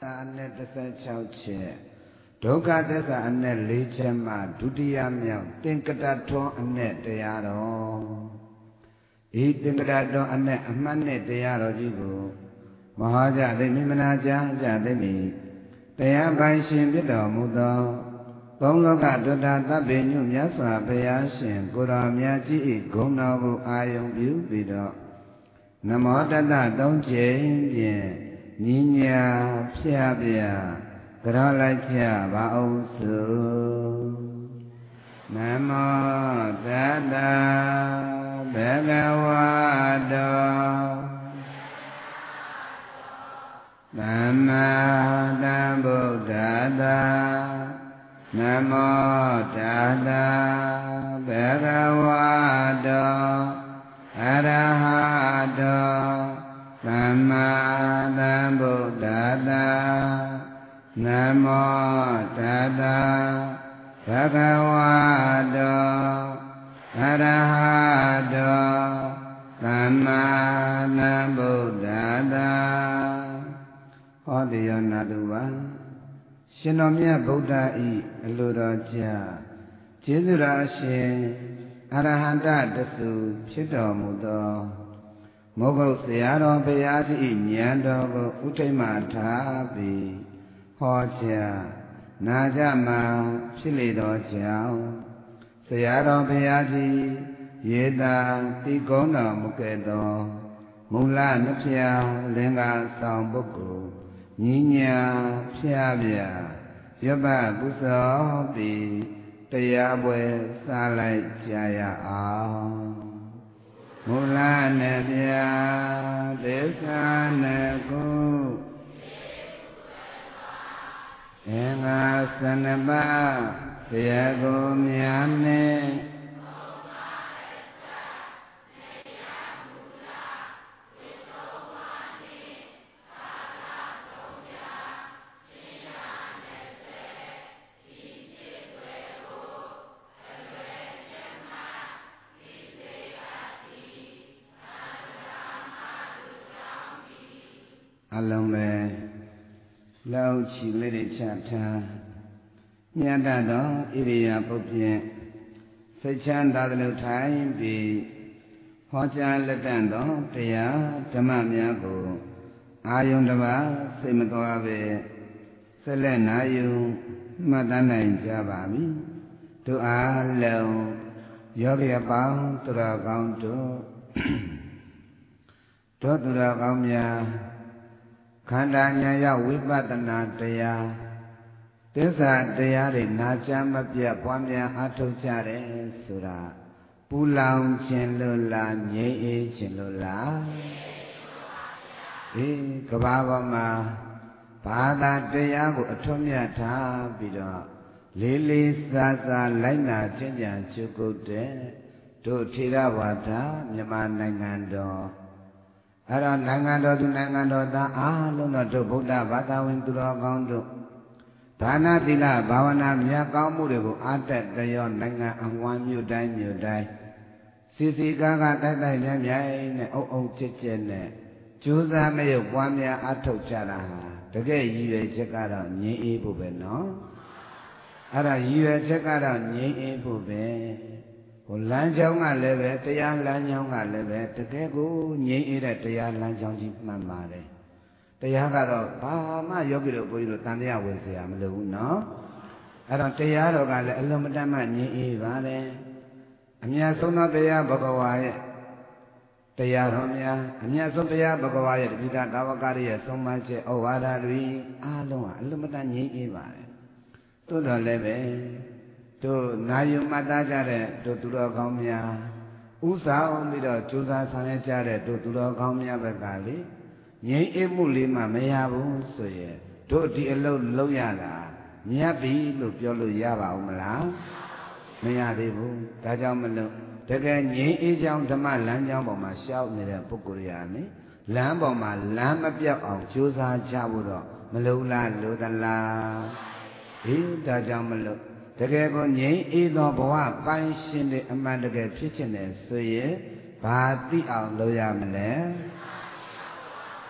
Anne Tessa Chauche, Doga Tessa Anne Lichema, Dudia Miao, Tinkataton Anne Dearo. Eat Tinkataton Anne Amane Dearo Jibu, Mahaja de Mimanaja, Jademi, Paya Baishin Bido Mudo, Bongoka Doda Tabinu Yasa Payashin, Guramyaji, Gonabu Ayong Bido, Namodada Don't change. Ninya Piabia Gralacha Bausu Namo Dada Bhagavado Namada Buddhada Namo Dada Bhagavado Arahado Namada Buddhada Namo Tassa Bhagavado Arahado Namada Buddhada Odiyo Naduva Shinomya Buddha I Aluroja Jizura Shin Arahanta Dasu Pido Mudo Mogo Sayaro Payati Nyando Utema Tabi Hoja Najama Pilido Chao Sayaro Payati Yeda Tigona Mukedo Mula Napia Lenga Sambuku Ninya Piabia Yoba Buso Bi Tayabwe Salai Jaya Mula Nebya Desa Nagu Enga Sanaba Tiago Miane Alone Lao Chi Lady Chapter Nyadado Iria Popie Sechanda the time be Hoja Letando Tia Tamamiago Ayundava Simatoave Selena you Madana in Javami to Alo Yogi about to the account to the Gamya Kandanya Vipatana Daya Tessa Dayari Najama Pia Pamia Atuchare Sura Pulang Chenlula Nye Chenlula Kabavama Pada Dayago Atomia Ta Bido Lili Sasa Laina Chenja Chukude To Tirawata Nyamanangando Ara Nangando to Nangando da Luna to Buddha Bata went to Rogondo Dana Dila Bhavana Myakamurevo Atet Dayon Nanga and one you die Sisi Gaga Tata Yamya O Chichene Chusa Mayo Wamya Ato Chara Today you a check out Nye Bubeno Ara you a check out Nye Bube Lanjong leve, Tia Lanjong leve, Teku, Ye Tia Lanjong Mamare. Tayagaro, Pama Yogiro Puyo Tandia will say, I'm no. I don't Tiaro Gale, Alumadama, Ye Vale. Amia Sona Bea Bogawai, Tayaromia, Amia Sopia Bogawai, Vida Gavakari, so much, O Vadari, Aloa, Alumadan Ye Vale. To the leve. To Nayu Madajare, to Turogamia, Usa Omido, Chusa Sanachare, to Turogamia Bagali, Ye Emulima Meyabu, so ye, to the Elo Loyala, Niabi, Lupiolo Yava Umala, Meyabu, Tajamalo, Tagan Ye Ejam Tama Lanjamboma, shout me the Pukuriani, Lamboma, Lamapia of Chusa Chabudo, Malula, Ludala, Tajamalo. The Gagon Ye either Boa, Banshin the Amanda Kitchen, so ye, Bati out Loya Mele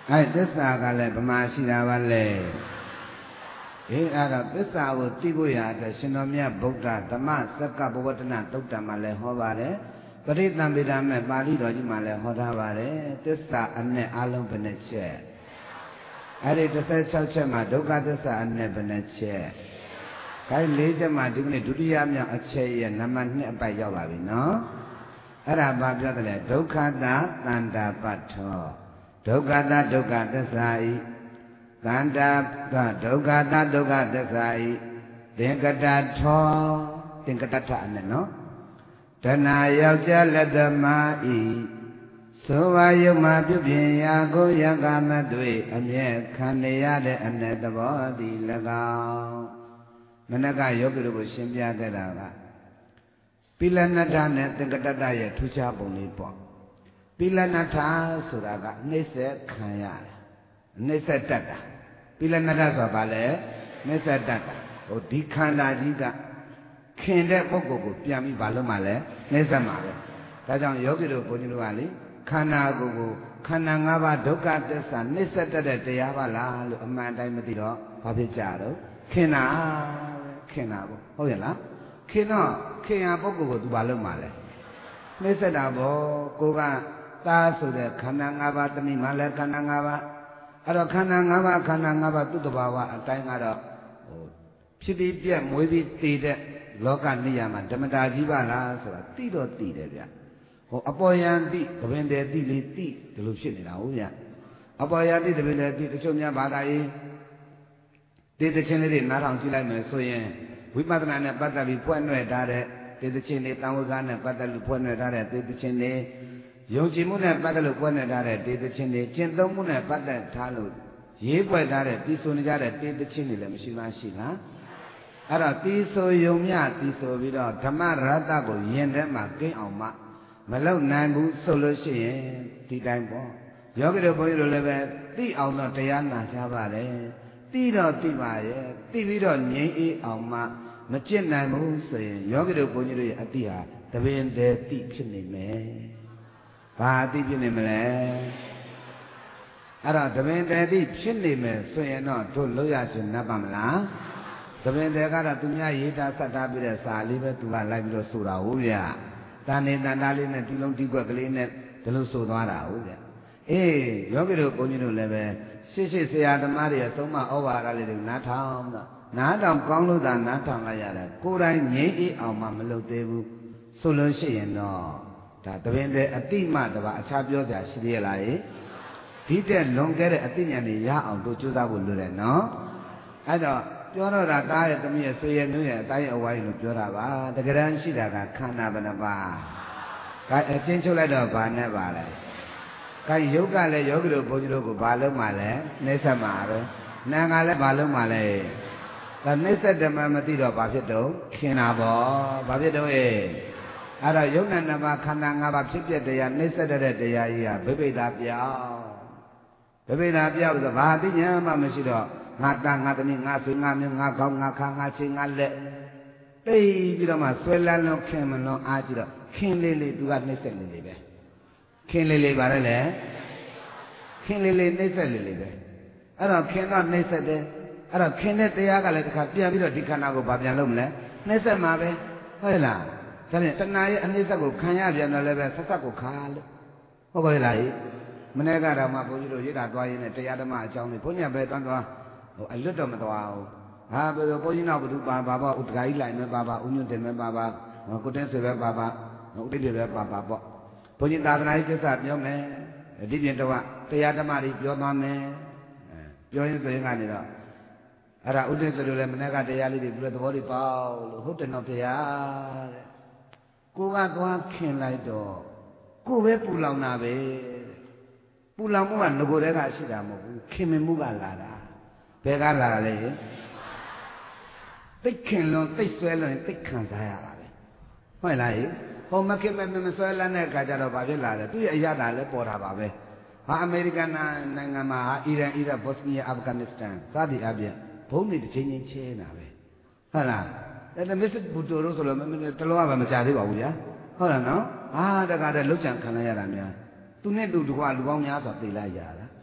အဲ့သစ္စာကလည်းဗမာရှိတာပါလေအဲ့တော့သစ္စာကိုသိဖို့ရတဲ့ရှင်တော်မြတ်ဗုဒ္ဓဓမ္မစက္ကပဝတ္တနသုတ်တံမှာလည်းဟောပါတယ်ပရိသံဗေဒမဲ့ပါဠိတော်ကြီးမှာလည်းဟောထားပါတယ်သစ္စာအနဲ့အလုံးဘယ်နှချက်အဲ့ဒီ16ချက်မှာဒုက္ခသစ္စာအနဲ့ဘယ်နှချက်ခိုင်း4ချက်မှာဒီကနေ့ဒုတိယမြောက်အချက်ရဲ့နံပါတ်2အပိုက်ရောက်ပါပြီနော်အဲ့ဒါဘာပြောတယ်လဲဒုက္ခတာတန္တာပတ္ထောဒုက္ခတာဒုက္ခသစ္စာဤတန္တာကဒုက္ခတာဒုက္ခသစ္စာဤသင်္ကတထောသင်္ကတထအနဲ့နော်တဏှာယောက်ျားလက်သမားဤသောဝါယုံမှာပြုပြင်ရာကိုယကမတွေအမြဲခံနေရတဲ့အ내သဘောသည်၎င်းမနကယောဂီတို့ကိုရှင်းပြခဲ့တာကပိလနတ္ထနဲ့သင်္ကတတရဲ့ထူးခြားပုံလေးပေါ့ပိလနတ္ထဆိုတာကနှိမ့်ဆက်ခံရတယ်နှိမ့်ဆက်တတ်တာပိလနတ္ထဆိုတာဘာလဲနှိမ့်ဆက်တတ်တာဟိုဒီခန္ဓာကြီးကခင်တဲ့ပုဂ္ဂိုလ်ကိုပြန်ပြီးဘာလို့မှလဲနှိမ့်ဆက်မှာပဲဒါကြောင့်ယောဂီတို့ဘုန်းကြီးတို့ကလေခန္ဓာကိုယ်ကိုခန္ဓာ၅ပါးဒုက္ခသစ္စာနှိမ့်ဆက်တတ်တဲ့တရားပါလားလို့အမှန်တိုင်းမသိတော့ဘာဖြစ်ကြတော့ခင်တာပေါ့ဟုတ်ရဲ့လားခင်တော့ခင်ရပုဂ္ဂိုလ်ကိုသူဘာလုပ်မှာလဲနှိမ့်ဆက်တာပေါ့ကိုကသားဆိုတဲ့ခန္ဓာ၅ပါးတမိမှလည်းခန္ဓာ၅ပါးအဲ့တော့ခန္ဓာ၅ပါးသူ့တဘာဝအတိုင်းကတော့ဟိုဖြစ်ပြီးပြက်မွေးပြီးတည်တဲ့လောကနေရာမှာဓမ္မတာကြီးပါလားဆိုတာသိတော့သိတယ်ဗျဟိုအပေါ်ယံသိတပင်တယ်သိလေသိဒီလိုဖြစ်နေတာဟုတ်ဗျအပေါ်ယံသိတပင်တယ်သိတချို့များဘာသာရေးဒီတခြင်းလေးတွေနားထောင်ကြည့်လိုက်မယ်ဆိုရင်ဝိပဿနာနဲ့ပတ်သက်ပြီးဖွင့်နှဲ့ထားတဲ့ဒီတခြင်းလေးတန်ဝကနဲ့ပတ်သက်လို့ဖွင့်နှဲ့ထားတဲ့ဒီတခြင်းလေးယုံကြည်မှုနဲ့ပတ်သက်လို့ဖွင့်နှဲ့ထားတဲ့ဒီတခြင်းလေးကျင့်သုံးမှုနဲ့ပတ်သက်ထားလို့ရေးပွက်ထားတဲ့ပြီးဆိုနေကြတဲ့ဒီတခြင်းလေးလည်းမရှိမှရှိလားအဲ့တော့ပြီးဆိုယုံမြပြီးဆိုပြီးတော့ဓမ္မရတ္တကိုယင်ထဲမှာကင်းအောင်မလုံနိုင်ဘူးဆိုလို့ရှိရင်ဒီတိုင်းပေါ့ယောဂီတို့ဘုန်းကြီးတို့လည်းပဲသိအောင်တော့တရားနာကြပါလေသိတော့သိပါရဲ့သိပြီးတော့ငြိမ်းအေးအောင်မကျင့်နိုင်ဘူးဆိုရင်ယောဂီတို့ဘုန်းကြီးတို့ရဲ့အတိဟာတပင်တည်းသိဖြစ်နေမယ်ဘာအတိဖြစ်နေမလဲအဲ့တော့တပင်တည်းသိဖြစ်နေမယ်ဆိုရင်တော့တို့လို့ရခြင်းနပ်ပါမလားတပင်တည်းကတော့သူများရေးတာဆက်တာပြီးတဲ့စာလေးပဲသူကလိုက်ပြီးတော့ဆိုတာဟုတ်ဗျာတန်နေတန်တာလေးနဲ့ဒီလုံးဒီကွက်ကလေးနဲ့ဒီလိုဆိုသွားတာဟုတ်ဗျအေးယောဂီတို့ဘုန်းကြီးတို့လည်းပဲရှေ့ဆရာသမားတွေအဆုံးမဩဝါဒလေးတွေနားထောင်တော့နားထောင်ကောင်းလို့သာနားထောင်လိုက်ရတယ်ကိုယ်တိုင်ငြိမ်းအေးအောင်မှမလုပ်သေးဘူးဆိုလို့ရှိရင်တော့ဒါတပင်တဲ့အတိမတပါအခြားပြောကြရှိသေးလားဒီတဲ့လွန်ခဲ့တဲ့အသိဉာဏ်တွေရအောင်တို့ကြိုးစားဖို့လိုတယ်နော်အဲ့တော့ပြောတော့တာသားရဲ့သမီးရဲ့ဆွေရဲ့မျိုးရဲ့အတိုင်းအဝိုင်းလို့ပြောတာပါတကယ်တမ်းရှိတာကခန္ဓာဘယ်နှပါးဒါအချင်းချုပ်လိုက်တော့ဘာနဲ့ပါလဲကဲယုတ်ကလည်းယောဂီတို့ဘုန်းကြီးတို့ကိုဘာလို့မှလဲနှိမ့်ဆက်မှာပဲနာကလည်းဘာလို့မှလဲဒါနှိမ့်ဆက်တယ်မှမသိတော့ဘာဖြစ်တော့ခင်တာပေါ့ဘာဖြစ်တော့အဲ့တော့ယုတ်နဲ့နှစ်ပါးခန္ဓာ၅ပါးဖြစ်ပြတရားနှိမ့်ဆက်တဲ့တရားကြီးဟာဗိဗိဒပြောင်းဆိုဘာသိညာမှမရှိတော့ငါသားငါသမီးငါဆွေငါမျိုးငါကောင်းငါခါငါချင်းငါလက်သိပြီးတော့မှဆွဲလန်းလုံးခင်မလုံးအားကြည့်တော့ခင်လေးသူကနှိမ့်ဆက်လေးပဲခင်လေးပါလေခင်လေးနှိမ့်ဆက်လေးပဲအဲ့တော့ခင်တော့နှိမ့်ဆက်တယ်အဲ့တော့ခင်တဲ့တရားကလည်းတစ်ခါပြန်ပြီးတော့ဒီခန္ဓာကိုဘာပြန်လုပ်မလဲနှိမ့်ဆက်မှာပဲဟုတ်လားဒါဖြင့်တဏှာရဲ့အနှိမ့်ဆက်ကိုခံရပြန်တော့လည်းပဲဆက်ဆက်ကိုခါလို့ဟုတ်ပါလားမနေ့ကတော့မှဘုန်းကြီးတို့ရိတ်တာသွားရင်းနဲ့တရားဓမ္မအကြောင်းလေးဘုန်းကြီးကပဲသွားဟိုအလွတ်တော့မသွားဘူးဟာဘယ်လိုဘုန်းကြီးနောက်ဘသူပါဥဒ္ဒဂါကြီးလိုက်မယ်ပါဥညွန့်တင်မယ်ပါကိုတင်းဆွေပဲပါဥဒိဋ္ဌိပဲပါပေါ့ဘုန်းကြီးသာသနာ့ကိစ္စပြောမယ်ဒီပြင်တော့တရားဓမ္မတွေပြောသွားမယ်ပြောရင်ဆိုရင်ကနေတော့အဲ့ဒါဥဒိဋ္ဌိဆိုလို့လည်းမနေ့ကတရားလေးတွေပြသဘောတွေပေါလို့ဟုတ်တယ်နော်ဗျာတဲ့ကိုကသွားခင်လိုက်တော့ကိုပဲပူလောင်တာပဲပူလောင်မှုကငကိုယ်တည်းကရှိတာမဟုတ်ဘူးခင်မင်မှုကလာတာဘယ်ကလာတာလဲသိခင်လွန်သိဆွဲလွန်သိခံစားရတာပဲဟုတ်လားဟိုမခင်မဆွဲလန်းတဲ့အခါကျတော့ဘာဖြစ်လာလဲသူ့ရဲ့အရာတာလည်းပေါ်တာပါပဲဟာအမေရိကန်နိုင်ငံမှာဟာအီရန်ဘော့စနီးယားအာဖဂန်နစ္စတန်စသည်အပြင်ဘုံတွေတစ်ချိန်ချင်းချဲနေတာပဲဟုတ်လားအဲ့မစ္စဘူတိုတို့ဆိုလို့တလုံးကပဲမကြသေးပါဘူးဗျာဟုတ်လားနော်ဟာတကားတဲ့လှုပ်ချံခံလိုက်ရတာများသူနဲ့တူတကွာလူပေါင်းများစွာသိလိုက်ရတာ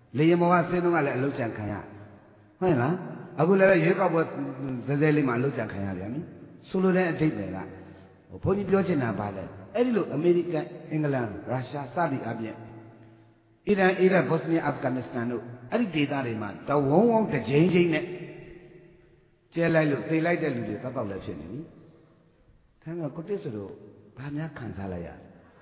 လေမောကစင်းတော့ကလည်းအလုတ်ချံခံရဟုတ်လားအခုလည်းရွေးကောက်ပွဲသဲသဲလေးမှာအလုတ်ချံခံရပြန်ပြီဆိုလိုတဲ့အဓိပ္ပာယ်ကဘုန်းကြီးပြောချင်တာပါလေအဲ့ဒီလိုအမေရိကန်အင်္ဂလန်ရုရှားစသည်အပြင်အီရန်ဘော့စနီးယားအာဖဂန်နစ္စတန်တို့အဲ့ဒီဒေသတွေမှာတဝုံဝုံတစ်ချိန်ချိန်နဲ့ကျဲလိုက်လို့သိလိုက်တဲ့လူတွေတောက်တောက်လည်းဖြစ်နေပြီဒါမှကိုတစ်ဆိုတော့ဘာများခံစားလိုက်ရ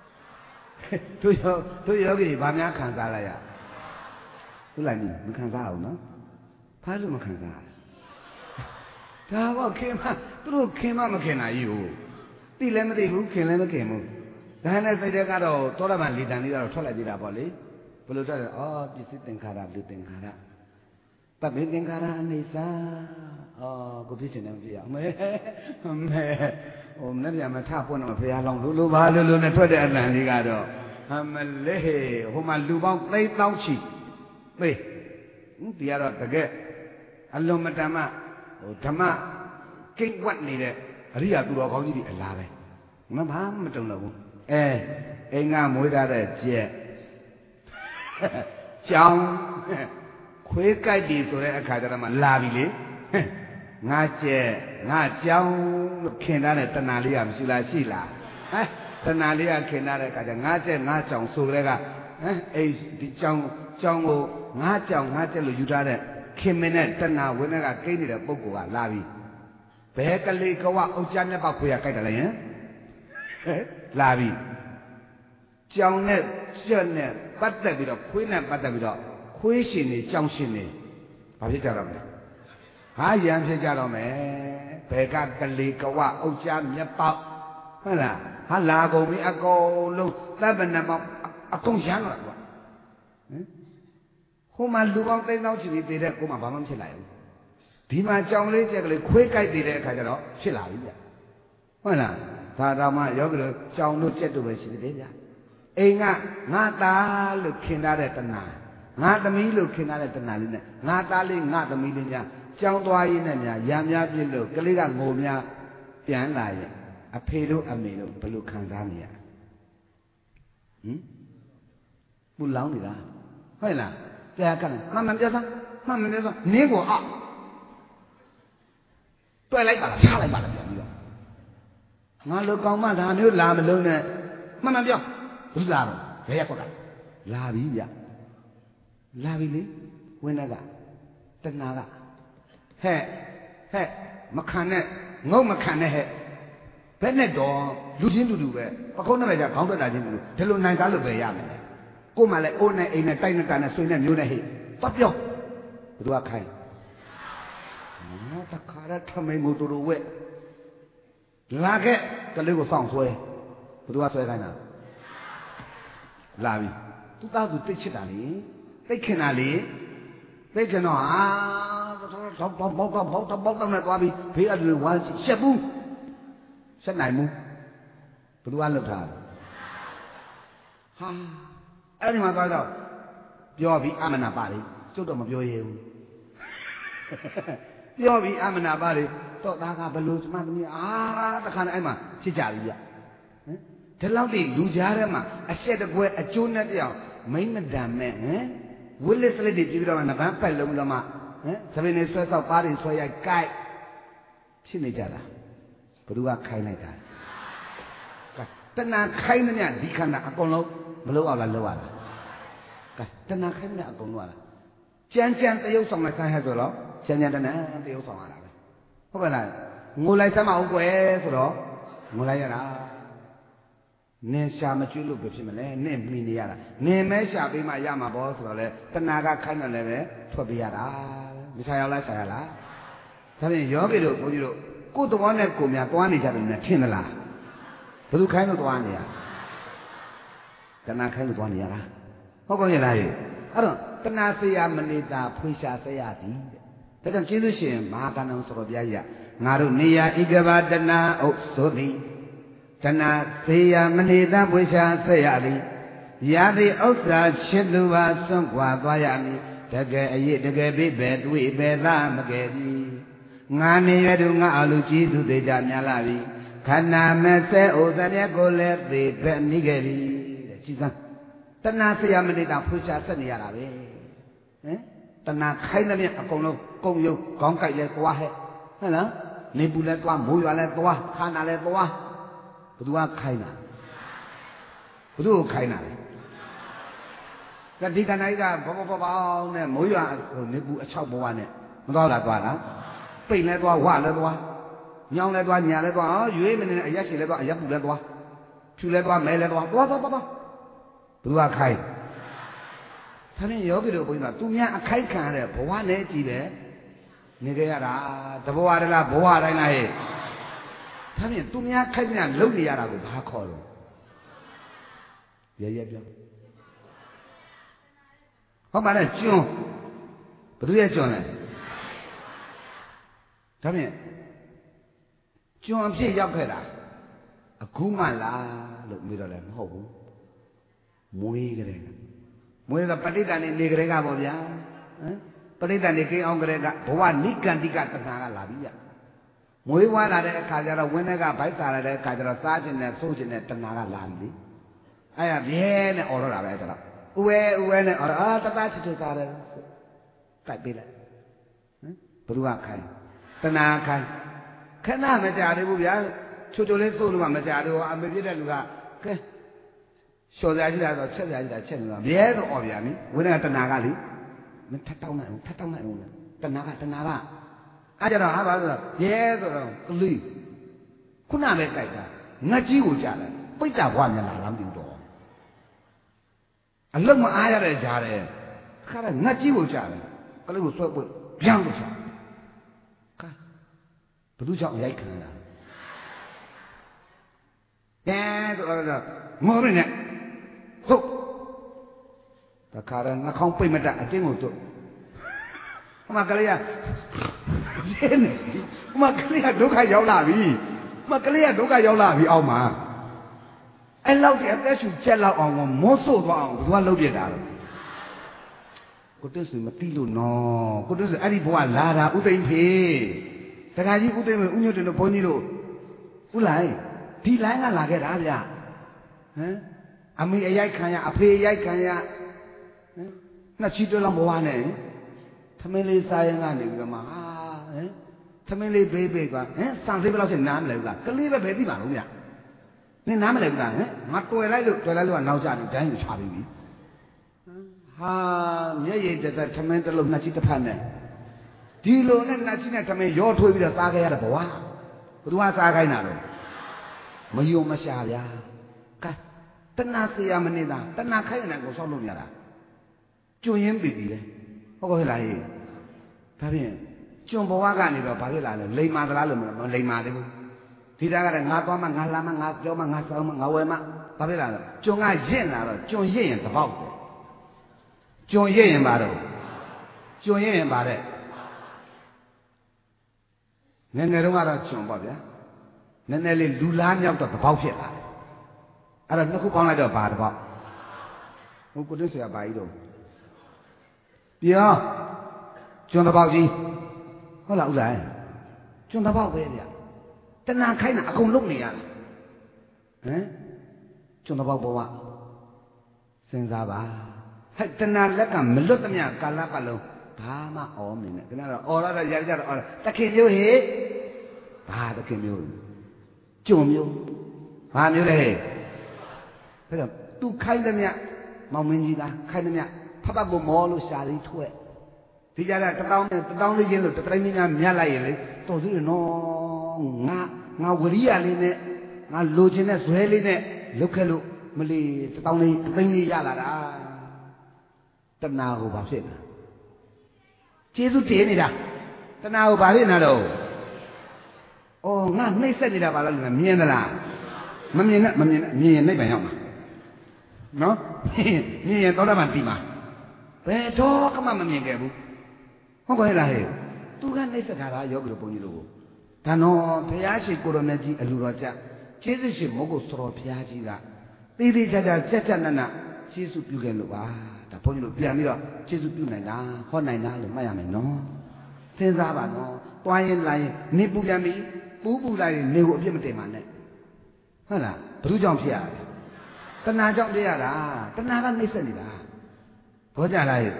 တို့ယောဂီဘာများခံစားလိုက်ရဟုတ်လားမခံစားအောင်နော်ဘာလို့မခံစားရဒါတော့ခင်မသူတို့ခင်မမခင်တာကြီးကိုသိလည်းမသိဘူးခင်လည်းမခင်ဘူးဒါနဲ့စိတ်ထဲကတော့သောတာပန်လေတံလေးကတော့ထွက်လိုက်သေးတာပေါ့လေဘယ်လိုထွက်လဲဩပစ္စည်းသင်္ခါရလူသင်္ခါရတပိသင်္ခါရအနေစာဩကိုဖြစ်ချင်တယ်မဖြစ်ရမဲဟိုမနေ့ကမထပွင့်တော့ဘုရားလောင်းလိုပါလိုနဲ့ထွက်တဲ့အတန်လေးကတော့မလေးဟိုမှာလူပေါင်း3000ချီသိဒီကတော့တကယ်အလုံးမတမဓမ္မကိတ်ဝတ်နေတဲ့အရိယာသူတော်ကောင်းကြီးတွေအလားပဲဘာမှမတုံလို့ဘူးအိမ်ကမွေးထားတဲ့ကြက်ကြောင်ခွေးကြိုက်ပြီဆိုတဲ့အခါကျတော့မှလာပြီလေငါကြက်ငါကြောင်လို့ခင်ထားတဲ့တဏှာလေးကမရှိလားရှိလားတဏှာလေးကခင်ထားတဲ့အခါကျငါကြက်ငါကြောင်ဆိုကြတဲ့ကအိမ်ဒီကြောင်ကိုငါကြောင်ငါကြက်လို့ယူထားတဲ့ခင်မင်းနဲ့တဏှာဝင်းကကိန်းနေတဲ့ပုဂ္ဂိုလ်ကလာပြီဘဲကလေးကဝအုတ်ချမျက်ပေါက်ခွေရကြိုက်တယ်လေဟင်လာပြီကြောင်နဲ့ကြက်နဲ့ပတ်သက်ပြီးတော့ခွေးနဲ့ပတ်သက်ပြီးတော့ခွေးရှင်နေကြောင်ရှင်နေဘာဖြစ်ကြတော့မလဲဟာရံဖြစ်ကြတော့မယ်ဘဲကလေးကဝအုတ်ချမျက်ပေါက်ဟုတ်လားဟာလာကုန်ပြီအကုန်လုံးသဗ္ဗနမောအကုန်ရမ်းတော့ကွာဟိုမှာလူပေါင်း3000ချီပြီးတည်တဲ့ကိုမှဘာမှမဖြစ်လိုက်ဘူးဒီမှာကြောင်လေးကြက်ကလေးခွေးကြိုက်တည်တဲ့အခါကျတော့ဖြစ်လာပြီဗျဟုတ်လားဒါတော့မှယောဂီတို့ကြောင်တို့ကြက်တို့ပဲရှိသေးတယ်ဗျအိမ်ကငါသားလို့ခင်ထားတဲ့တဏှာငါသမီးလို့ခင်ထားတဲ့တဏှာလေးနဲ့ငါသားလေးငါသမီးလေးများကြောင်သွားရင်းနဲ့များရံများပြစ်လို့ကလေးကငိုများပြန်လာရင်အဖေတို့အမေတို့ဘယ်လိုခံစားနေရပူလောင်နေတာဟုတ်လားတရားကလည်းမှန်ပြောစမ်းမှန်ပြောစမ်းနင်းကိုအောက်တွေ့လိုက်ပါလားထားလိုက်ပါလားပြန်ပြီးတော့ငါလိုကောင်းမှဒါမျိုးလာမလုံးနဲ့မှန်ပြောဘူးလာတော့ဘယ်ရက်ကွက်ကလာပြီဗျလာပြီလေဝင်းကတဏှာကဟဲ့မခံနဲ့ငုတ်မခံနဲ့ဟဲ့ဘယ်နဲ့တော့လူချင်းတူပဲပကုံးနဲ့ကြခေါင်းထွက်တာချင်းတူဒီလိုနိုင်ကားလို့ပဲရမယ်ကို့မှလည်းအိုးနဲ့အိမ်နဲ့တိုက်နဲ့တာနဲ့ဆွေနဲ့မျိုးနဲ့ဟိတော့ပြောဘယ်သူကခိုင်းတခါရထမိန်ကိုတူဝဲလာခဲ့ကလေးကိုစောင့်ဆွဲဘယ်သူကဆွဲခိုင်းတာလာပြီသူသားသူတိတ်ချစ်တာလေတိတ်ခင်တာလေတိတ်ခင်တော့ဟာဘောက်နဲ့သွားပြီးဘေးအတူဝါရှက်ဘူးရှက်နိုင်ဘူးဘယ်သူကလှုပ်ထားဟာအဲ့ဒီမှာသွားတော့ပြောပြီးအမနာပါလေကျုပ်တော့မပြောရဘူးပြောပြီးအမနာပါလေတော့သားကဘလို့သမသမီးတခါနဲ့အဲ့မှာဖြစ်ကြပြီဗျဒီလောက်တိလူကြားထဲမှာအဆက်တကွဲအကျိုးနဲ့ပြောင်းမိမ့်မတန်မဲ့ဝိလစ်စလက်တွေပြီးတော့နဗန်းပတ်လုံးတော့မှသပင်တွေဆွဲဆောက်ပါးတွေဆွဲရိုက်ကြိုက်ဖြစ်နေကြတာဘယ်သူကခိုင်းလိုက်တာတဏှာခိုင်းတဲ့ဒီခန္ဓာအကုန်လုံးမလုပ်အောင်လားလုပ်ရလားကဲတဏှာခိုင်းတဲ့အကုန်လုံးရလားကြမ်းတရုပ်ဆောင်လိုက်ခိုင်းဟဲ့ဆိုတော့ကြမ်းတဏှာတရုပ်ဆောင်ရတာပဲဟုတ်ကဲ့လားငိုလိုက်စမ်းမအောင်ကွယ်ဆိုတော့ငိုလိုက်ရတာနင်ရှာမကျွလို့ပဲဖြစ်မလဲနင်မိနေရတာနင်မဲရှာပေးမှရမှာပေါ့ဆိုတော့လေတဏှာကခိုင်းတယ်လည်းပဲထွက်ပေးရတာမရှာရောက်လားရှာရလားဒါဖြင့်ယောဂီတို့ဘုန်းကြီးတို့ကိုယ်တော်နဲ့ကိုယ်များသွားနေကြတယ်နဲ့ထင်သလားဘယ်သူခိုင်းလို့သွားနေရတဏှာခိုင်းလို့သွားနေရတာဟုတ်ကောရဲ့လားအဲ့တော့တဏှာဆရာမနေတာဖွေရှာဆရာသည်ဒါကြောင့်ကျေးဇူးရှင်မဟာကဏ္ဍဆိုတော်ဘုရားကြီးကငါတို့နေရာဣဂဗတဏှာဥဆိုသည်တဏှာသေယမနေတာပွေရှာဆက်ရသည်ရာသီဥစ္စာချစ်သူပါစွန့်ခွာသွားရမည်တကယ်အရေးတကယ်ပြည့်ပဲတွေ့ပဲသားမကယ်ပြီငါနေရတူငါအလူကြီးသူသေးကြများလာပြီခန္ဓာမဆဲဥသမြတ်ကိုလည်းသေပဲမိခဲ့ပြီတဲ့ကြည်စမ်းတဏှာသေယမနေတာပွေရှာဆက်နေရတာပဲတဏှာခိုင်းတဲ့မြတ်အကုန်လုံးကုံယုံခေါင်းကိုက်လဲသွားဟဲ့ဟုတ်လားနေပူလဲသွားမိုးရွာလဲသွားခါနာလဲသွားဘသူကခိုင်းတာဘသူကိုခိုင်းတာလဲဒီကနိုင်ကဘောနဲ့မိုးရွာနေပူအချောက်ဘဝနဲ့မသွားတာသွားလားပိတ်လဲသွားဝလဲသွားညောင်းလဲသွားညာလဲသွားရွေးမနေအရက်ရှိလဲသွားအရက်ပူလဲသွားဖြူလဲသွားမဲလဲသွားဘသူကခိုင်းဒါနဲ့ယောဂီတို့ဘုန်းကြီးကသူများအခိုက်ခံရတဲ့ဘဝနဲ့ကြည့်တယ်နေကြရတာတဘဝတလားဘဝတိုင်းလားဟဲ့ဒါဖြင့်သူများခိုက်များလုံနေရတာကိုဘာခေါ်လို့ရဲပြောဟုတ်ပါနဲ့ကျွန်းဘသူရဲ့ကျွန်းလဲဒါဖြင့်ကျွန်းအဖြစ်ရောက်ခဲ့တာအခုမှလားလို့မေးတော့လည်းမဟုတ်ဘူးမွေးကြတယ်မွေးကပဋိသန္ဓေနေကြတဲ့ကပေါ့ဗျာပဋိသန္ဓေကိန်းအောင်ကြတဲ့ကဘဝနိကန္တိကတဏှာကလာပြီဗျမွေးဝါလာတဲ့အခါကျတော့ဝင်းတဲ့ကဗိုက်စားလာတဲ့အခါကျတော့စားခြင်းနဲ့ဆိုးခြင်းနဲ့တဏှာကလာပြီအဲ့ဒါပြဲနဲ့អော်တော့တာပဲဆိုတော့ဥဝဲနဲ့អော်တော့တသားချစ်ချစ်သားတယ်ကြိုက်ပေးလိုက်ဘ누구ကခိုင်းတဏှာခိုင်းခဏမကြသေးဘူးဗျာချိုလေးဆိုးလို့မှမကြသေးဘူးအမေပြည့်တဲ့လူကကဲလျှော်စရာရှိတာဆိုချက်စရာရှိတာချက်လို့မြဲဆိုអော်ဗျာမိဝင်းတဲ့ကတဏှာကလေမထတောင်းနိုင်ဘူးတဏှာကအဲ့ကြတော့ဟာပါဆိုတော့ရဲဆိုတော့ကလေးခုနပဲကြိုက်တာငတ်ကြီးကိုကြားတယ်ပိတ်တာဘွားမျက်လာလားမသိဘူးတော့အလုံးမအားရတဲ့ကြားတယ်ခါတဲ့ငတ်ကြီးကိုကြားတယ်ကလေးကိုဆွဲပွင့်ဗျမ်းလို့ချာခါဘသူကြောင့်ရိုက်ခံတာကဲဆိုတော့မောရင်းနဲ့သုတ်တခါတော့နှာခေါင်းပိတ်မတတ်အတင်းကိုတို့ဟိုမှာကလေးကရင်းနေဟိုမှာကလေးကဒုက္ခရောက်လာပြီဟိုမှာကလေးကဒုက္ခရောက်လာပြီအောက်မှာအဲ့လောက်တည်းအသက်ရှူချက်လောက်အောင်မော့ဆို့သွားအောင်ဘယ်သူကလုပ်ပြတာလဲကိုတက်စုမသိလို့နော်ကိုတက်စုအဲ့ဒီဘဝလာတာဥသိမ့်ဖေတခါကြီးဥသိမ့်မေဥညွတ်တယ်လို့ဘုန်းကြီးတို့ဥလိုက်ဒီလိုင်းကလာခဲ့တာဗျအမေအရိုက်ခံရအဖေအရိုက်ခံရနှစ်ချီတွဲလောက်ဘဝနဲ့သမင်းလေးစားရင်ကနေပြီးတော့မှသမင်းလေးဘေးကစံသေးဘယ်လောက်ရှိနားမလဲဘူးလားကလေးပဲပဲသိပါလို့ဗျနင်နားမလဲဘူးလားငါတွေ့လိုက်လို့ကနောက်ကျနေတန်းယူချပြီးပြီဟာမျက်ရည်တက်သမင်းတစ်လုံးနှစ်ချီတစ်ဖက်နဲ့ဒီလိုနဲ့နှစ်ချီနဲ့သမင်းရောထွေးပြီးတော့စားခဲ့ရတဲ့ဘဝဘသူကစားခိုင်းတာတော့မယုံမရှာဗျာကဲတဏှာဆရာမနေတာတဏှာခိုင်းတဲ့ကိုဆောက်လို့ရတာကျွန်းရင်းပြီပြီလေဟုတ်ကဲ့လားဟေးဒါဖြင့်ကျွန်းဘဝကနေတော့ဘာဖြစ်လာလဲလိမ်မာသလားလို့မလိမ်မာသေးဘူးဒီသားကလည်းငါသွားမှငါလာမှငါပြောမှငါဆောင်းမှငါဝယ်မှဘာဖြစ်လာလဲကျွန်းကရင့်လာတော့ကျွန်းရင့်ရင်တပေါက်တယ်ကျွန်းရင့်ရင်ပါတော့ကျွန်းရင့်ရင်ပါတဲ့ငယ်ငယ်တုန်းကတော့ကျွန်းပေါ့ဗျာနည်းနည်းလေးလူလားမြောက်တော့တပေါက်ဖြစ်လာတယ်အဲ့တော့နှစ်ခုပေါင်းလိုက်တော့ဘာတပေါက်ဟိုကိုတည်းဆရာဘာကြီးတော့ပြောကျွန်းတပေါက်ကြီးဟုတ်လားဥလားကျွန်းတပေါက်ပဲဗျတဏှာခိုင်းတာအကုန်လုံးနေရတာကျွန်းတပေါက်ဘဝစဉ်းစားပါဟဲ့တဏှာလက်ကမလွတ်သမျှကာလပတ်လုံးဘာမှအော်မနေနဲ့ခဏတော့အော်တော့ရကြတော့အော်တခင်မျိုးဟေဘာတခင်မျိုးကျွန်းမျိုးဘာမျိုးလဲဟဲ့ဒါသူခိုင်းသမျှမောင်မင်းကြီးလားခိုင်းသမျှဖတ်ကိုမောလို့ရှာလေးထွက်ဒီကြတာ1000လေးချင်းလို့တတိုင်းကြီးများမြတ်လိုက်ရင်လေတော်သေးတယ်နော်ငါဝရိယလေးနဲ့ငါလိုချင်တဲ့ဇွဲလေးနဲ့လုတ်ခဲ့လို့မလီ1000လေးတတိုင်းလေးရလာတာတဏှာကိုဘာဖြစ်လဲကျေးဇူးတင်နေတာတဏှာကိုဘာဖြစ်နေတော့အော်ငါနှိမ့်ဆက်နေတာဘာလို့လဲမြင်သလားမမြင်နဲ့မြင်ရင်နှိမ့်ပံရောက်မှာနော်မြင်ရင်သောတာပန်ပြီးမှာဘယ်တော့မှမမြင်ခဲ့ဘူးဟုတ်ကဲ့လားဟဲ့သူကနှိမ့်ဆက်တာယောဂီတို့ဘုန်းကြီးတို့ဒါနော်ဘုရားရှိခိုးတော်မြတ်ကြီးအလူတော်ကြကျေးဇူးရှင်မဟုတ်ကိုတော်ဘုရားကြီးကသေသေးချာချာစက်ချက်နက်နက်ကျေးဇူးပြုခဲ့လို့ပါဒါဘုန်းကြီးတို့ပြန်ပြီးတော့ကျေးဇူးပြုနိုင်တာဟောနိုင်တာလို့မှတ်ရမယ်နော်စဉ်းစားပါနော်တွားရင်လာရင်နေပူပြန်ပြီပူလိုက်ရင်နေကိုအပြစ်မတင်ပါနဲ့ဟုတ်လားဘ누구ကြောင့်ဖြစ်ရလဲတဏှာကြောင့်ဖြစ်ရတာတဏှာကနှိမ့်ဆက်နေတာဘောကြလားဟဲ့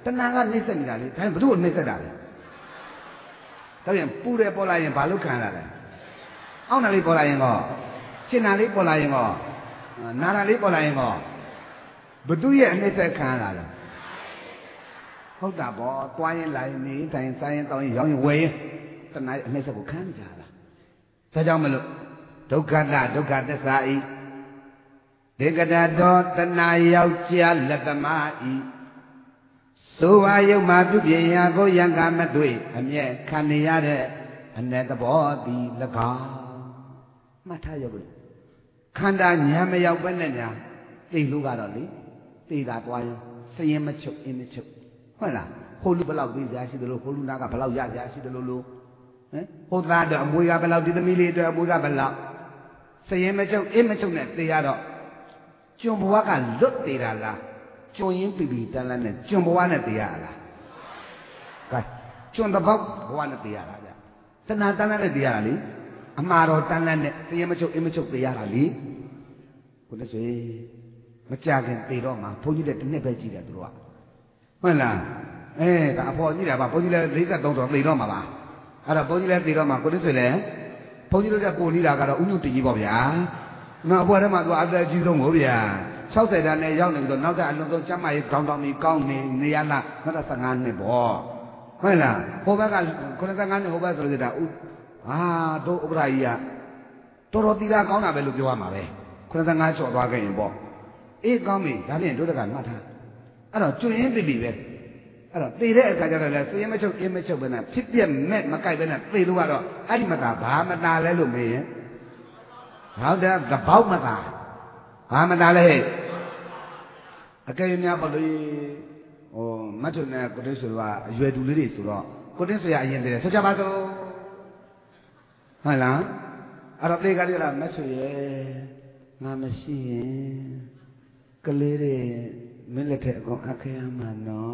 တဏှာကနှိမ့်ဆက်နေတာလေဒါဘယ်သူ့ကိုနှိမ့်ဆက်တာလဲဒါပြန်ပူတယ်ပေါ်လာရင်ဘာလို့ခံရလဲအောင့်တာလေးပေါ်လာရင်ကောရှင်းတာလေးပေါ်လာရင်ကောနာတာလေးပေါ်လာရင်ကောဘသူရဲ့အနှိမ့်ဆက်ခံရတာလဲဟုတ်တာပေါ့တွားရင်လာရင်နေတိုင်းစားရင်တောင်းရင်ရောင်းရင်ဝယ်ရင်တဏှာရဲ့အနှိမ့်ဆက်ကိုခံနေကြတာဒါကြောင့်မလို့ဒုက္ခတဒုက္ခသစ္စာဤဒေကတတော်တဏှာယောက်ျားလက်သမားဤသို့ဝါယုတ်မှာပြုပြင်ရာကိုယံကာမတွေ့အမျက်ခံနေရတဲ့အ내သဘောသည်၎င်းမှတ်ထားရဘူးခန္ဓာညာမရောက်ပဲနဲ့ညာသိလို့ကတော့လေသိတာတွားရင်စရင်မချုပ်အင်းမချုပ်ဟုတ်လားဟိုလူဘယ်လောက်သိကြရှိသလိုဟိုလူနာကဘယ်လောက်ရကြရှိသလိုလို့ဟမ်ဟိုသားတော့အမွေကဘယ်လောက်ဒီသမီးလေးအတွက်အမွေကဘယ်လောက်စရင်မချုပ်အင်းမချုပ်နဲ့သိရတော့ကျွန်ဘဝကလွတ်သေးတာလားကျွန်းရင်းပြီတန်းလန်းနဲ့ကျွန်းဘဝနဲ့သိရလားကဲကျွန်းတစ်ပေါက်ဘဝနဲ့သိရတာဗျတဏှာတန်းလန်းနဲ့သိရတာလေအမှားတော်တန်းလန်းနဲ့စရင်မချုပ်အင်းမချုပ်သိရတာလေကိုတဆွေမကြခင်သိတော့မှဘုန်းကြီးတဲ့တစ်နှစ်ပဲကြည့်တယ်သူတို့ကဟုတ်လားဒါအဖော်ကြည့်တာပါဘုန်းကြီးလည်း53တော့သိတော့မှာပါအဲ့တော့ဘုန်းကြီးလည်းသိတော့မှကိုတဆွေလည်းဘုန်းကြီးတို့ကပို့နေတာကတော့ဥညွတ်တကြီးပေါ့ဗျာနော်အပေါ်ထဲမှာသူအသက်ကြီးဆုံးကိုဗျာ60တန်းနဲ့ရောက်နေပြီးတော့နောက်ထပ်အလုံးစုံကျမ်းမာရေးခေါင်းတောင်ကြီးကောင်းနေရလားနောက်ထပ်15နှစ်ပေါ့ဟုတ်လားဟိုဘက်က95နှစ်ဟိုဘက်ဆိုလို့ဒါတို့ဥပရာကြီးကတော်တော်သီလကောင်းတာပဲလို့ပြောရမှာပဲ95ကျော်သွားခဲ့ရင်ပေါ့အေးကောင်းပြီဒါဖြင့်တို့တကမှတ်ထားအဲ့တော့ကျွရင်ပြီပဲအဲ့တော့သေတဲ့အခါကျတော့လဲစရင်မချုပ်အင်းမချုပ်ပဲနဲ့ဖြစ်ပြက်မဲ့မကြိုက်ပဲနဲ့သေလို့ကတော့အဲ့ဒီမသာဘာမတာလဲလို့မေးရင်ဟုတ်တယ်သဘောက်မသာဘာမတာလဲအကယ်၍များပေါ့လေမတ်ထုနဲ့ကိုတင်းဆိုတော့အရွယ်တူလေးတွေဆိုတော့ကိုတင်းဆရာအရင်တည်းဆိုကြပါစို့ဟုတ်လားအဲ့တော့ပြေကလေးကမတ်ဆိုရဲ့ငါမရှိရင်ကလေးတွေမင်းလက်ထက်အကုန်အခဲရမှာ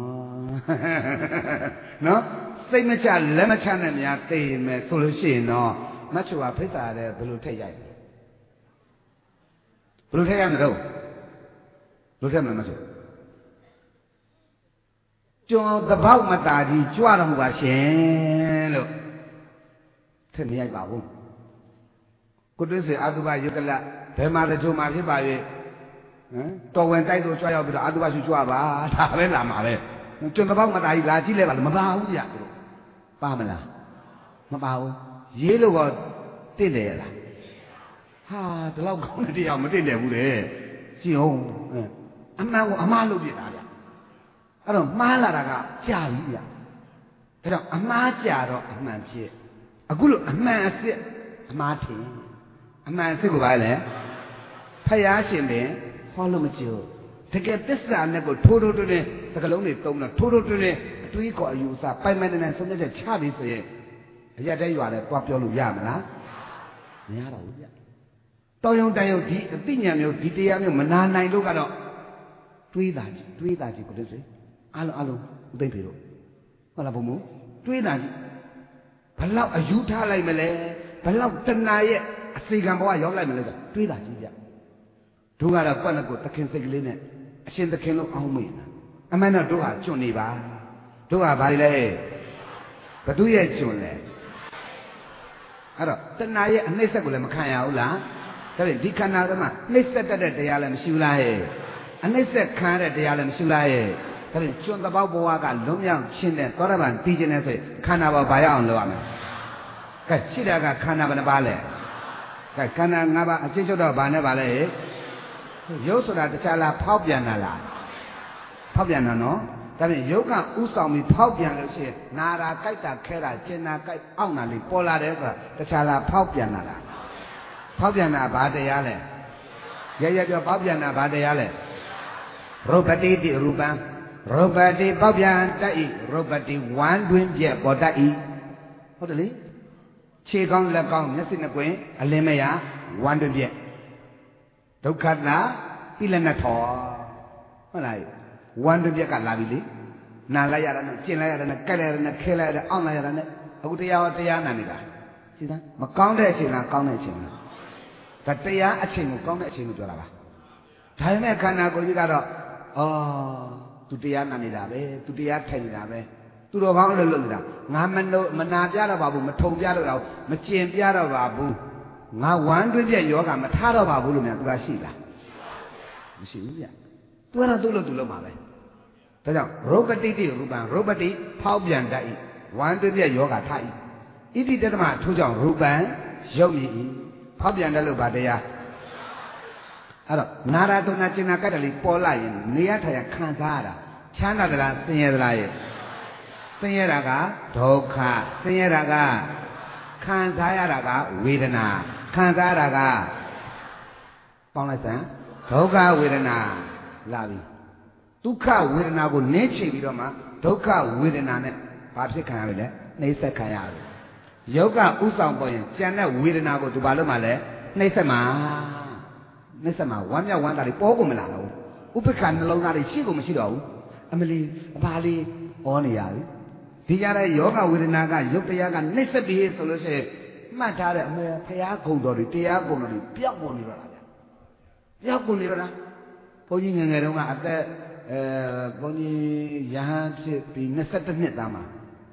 နော်စိတ်မချလက်မချနဲ့များသိမယ်ဆိုလို့ရှိရင်တော့မတ်ချိုကဖိတ်တာတဲ့ဘယ်လိုထည့်ရိုက်ဘယ်လိုထည့်ရမလို့ဘယ်လိုထည့်မလဲမချိုကျွန်တော်တပေါက်မတာကြီးကြွတော်မူပါရှင်လို့ထည့်မရိုက်ပါဘူးကိုတွင်းစေအာသုဘယုတ်ကလဘယ်မှာတချို့မှာဖြစ်ပါရဲ့တော်ဝင်တိုက်လို့ကြွရောက်ပြီးတော့အာသုဘရှုကြွပါဒါပဲလာမှာပဲကျွန်တော်တပေါက်မတာကြီးလာကြည့်လဲပါလို့မပါဘူးကြတို့ပါမလားမပါဘူးရေးလို့တော့တင့်တယ်ရလားဟာဒီလောက်ကောင်းတဲ့တရားမတင့်တယ်ဘူးလေကြည့်အောင်အမှန်ကိုအမှားလုပ်ပြတာဗျအဲ့တော့မှားလာတာကကြာပြီဗျဒါကြောင့်အမှားကြာတော့အမှန်ဖြစ်အခုလို့အမှန်အစ်စ်အမှားထင်အမှန်အစ်စ်ကိုပါလေဖယားရှင်ပင်ဟောလို့မကြည့်ဘူးတကယ်သစ္စာနဲ့ကိုထိုးထိုးတွင်းစကလုံးတွေသုံးတော့ထိုးထိုးတွင်းအတွေးခေါ်အယူအဆပိုင်ပိုင်တဲ့ဆုံးဖြတ်ချက်ချပြီးဆိုရင်အရက်တဲ့ရွာနဲ့တွားပြောလို့ရမလားမရတော့ဘူးဗျတောင်းယုံတန်ယုံဒီအသိဉာဏ်မျိုးဒီတရားမျိုးမနာနိုင်လို့ကတော့တွေးတာကြီးကိုတည်းစေအားလုံးဥသိမ့်ပြီတော့ဟုတ်လားဘုံမို့တွေးတာကြီးဘလောက်အယူထားလိုက်မလဲဘလောက်တဏှာရဲ့အစေကံဘဝရောက်လိုက်မလဲဆိုတွေးတာကြီးဗျတို့ကတော့ကွက်နဲ့ကိုသခင်စိတ်ကလေးနဲ့အရှင်သခင်လို့အောင်းမိတာအမှန်တော့တို့ဟာကျွတ်နေပါတို့ဟာဘာလဲဘသူရဲ့ကျွတ်လဲအဲ့တော့တဏှာရဲ့အနှိမ့်ဆက်ကိုလည်းမခံရဘူးလားဒါဖြင့်ဒီခန္ဓာကမှနှိမ့်ဆက်တတ်တဲ့တရားလည်းမရှိဘူးလားဟဲ့အနှိမ့်ဆက်ခံရတဲ့တရားလည်းမရှိဘူးလားဟဲ့ဒါဖြင့်ကျွန်းတပေါက်ဘဝကလွန်မြောက်ခြင်းနဲ့သောတာပန်တည်ခြင်းနဲ့ဆိုခန္ဓာပေါ်ဘာရအောင်လုပ်ရမလဲကဲရှိတာကခန္ဓာဘယ်နှပါလဲကဲခန္ဓာ၅ပါးအချင်းချုပ်တော့ဘာနဲ့ပါလဲရုပ်ဆိုတာတခြားလားဖောက်ပြန်တာလားဖောက်ပြန်တာနော်ဒါဖြင့်ယုတ်ကဥဆောင်ပြီးဖောက်ပြန်လို့ရှိရင်နာတာကြိုက်တာခဲတာကျင်တာကြိုက်အောင့်တာလေးပေါ်လာတယ်ဆိုတာတခြားလားဖောက်ပြန်တာလားဖောက်ပြန်တာဘာတရားလဲရပြောဖောက်ပြန်တာဘာတရားလဲရုပ်ပတိတိရူပံရုပ်ပတိဖောက်ပြန်တတ်၏ရုပ်ပတိဝမ်းတွင်ပြက်ပေါ်တတ်၏ဟုတ်တယ်လေခြေကောင်းလက်ကောင်းမျက်စိနှကွင်းအလင်းမရဝမ်းတွင်ပြက်ဒုက္ခနာပိလနထောဟုတ်လားဝမ်းတွင်ပြက်ကလာပြီလေနာလိုက်ရတာနဲ့ကျင်လိုက်ရတာနဲ့ကြိုက်လိုက်ရတာနဲ့ခဲလိုက်ရတာအောင့်လိုက်ရတာနဲ့အခုတရားနာနေတာရှင်းသားမကောင်းတဲ့အချိန်လားကောင်းတဲ့အချိန်လားဒါတရားအချိန်ကိုကောင်းတဲ့အချိန်ကိုပြောတာပါဒါပေမဲ့ခန္ဓာကိုယ်ကြီးကတော့သူတရားနာနေတာပဲသူတရားထိုင်နေတာပဲသူတော်ကောင်းလို့လုပ်နေတာငါမနာပြတော့ပါဘူးမထုံပြတော့တော့မကျင်ပြတော့ပါဘူးငါဝမ်းတွင်းပြယောဂမထားတော့ပါဘူးလို့များသူကရှိလားမရှိဘူးဗျသူကတော့သူ့လို့သူလုပ်မှာပဲဒါကြောင့်ရုပ်ပတိတိရူပံရုပ်ပတိဖောက်ပြန်တတ်၏ဝမ်းတွင်းပြယောဂထား၏ဣတိတတမထို့ကြောင့်ရူပံရုပ်မြည်၏ဖောက်ပြန်တတ်လို့ဗာတရားအဲ့တော့နာရတုနာကျင်နာကတ္တလေးပေါ်လာရင်နေရထိုင်ခံစားရတာချမ်းသာသလားဆင်းရဲသလားရဲ့ဆင်းရဲတာကဒုက္ခဆင်းရဲတာကခံစားရတာကဝေဒနာခံစားရတာကပေါင်းလိုက်စမ်းဒုက္ခဝေဒနာလာပြီဒုက္ခဝေဒနာကိုနင်းချပြီးတော့မှဒုက္ခဝေဒနာနဲ့ဘာဖြစ်ခံရလဲနှိမ့်ဆက်ခံရတယ်ယောဂဥဆောင်ပေါ်ရင်ကြံတဲ့ဝေဒနာကိုသူဘာလို့မှလဲနှိမ့်ဆက်မှာဝမ်းမြောက်ဝမ်းသာတွေပေါ်ကုန်မလာတော့ဘူးဥပ္ပခါနှလုံးသားတွေရှိကုန်မရှိတော့ဘူးအမလီအဘာလေးဩနေရပြီဒီကြတဲ့ယောဂဝေဒနာကယုတ်တရားကနှိမ့်ဆက်ပြီးဆိုလို့ရှိရင်မှတ်ထားတဲ့အမေဖရာခုံတော်တွေတရားခုံတော်တွေပျောက်ကုန်နေတော့လားဗျပျောက်ကုန်နေတော့လားဘုန်းကြီးငယ်ငယ်တုန်းကအသက်ဘုန်းကြီးယဟန်ဖြစ်ပြီး22နှစ်သားမှာ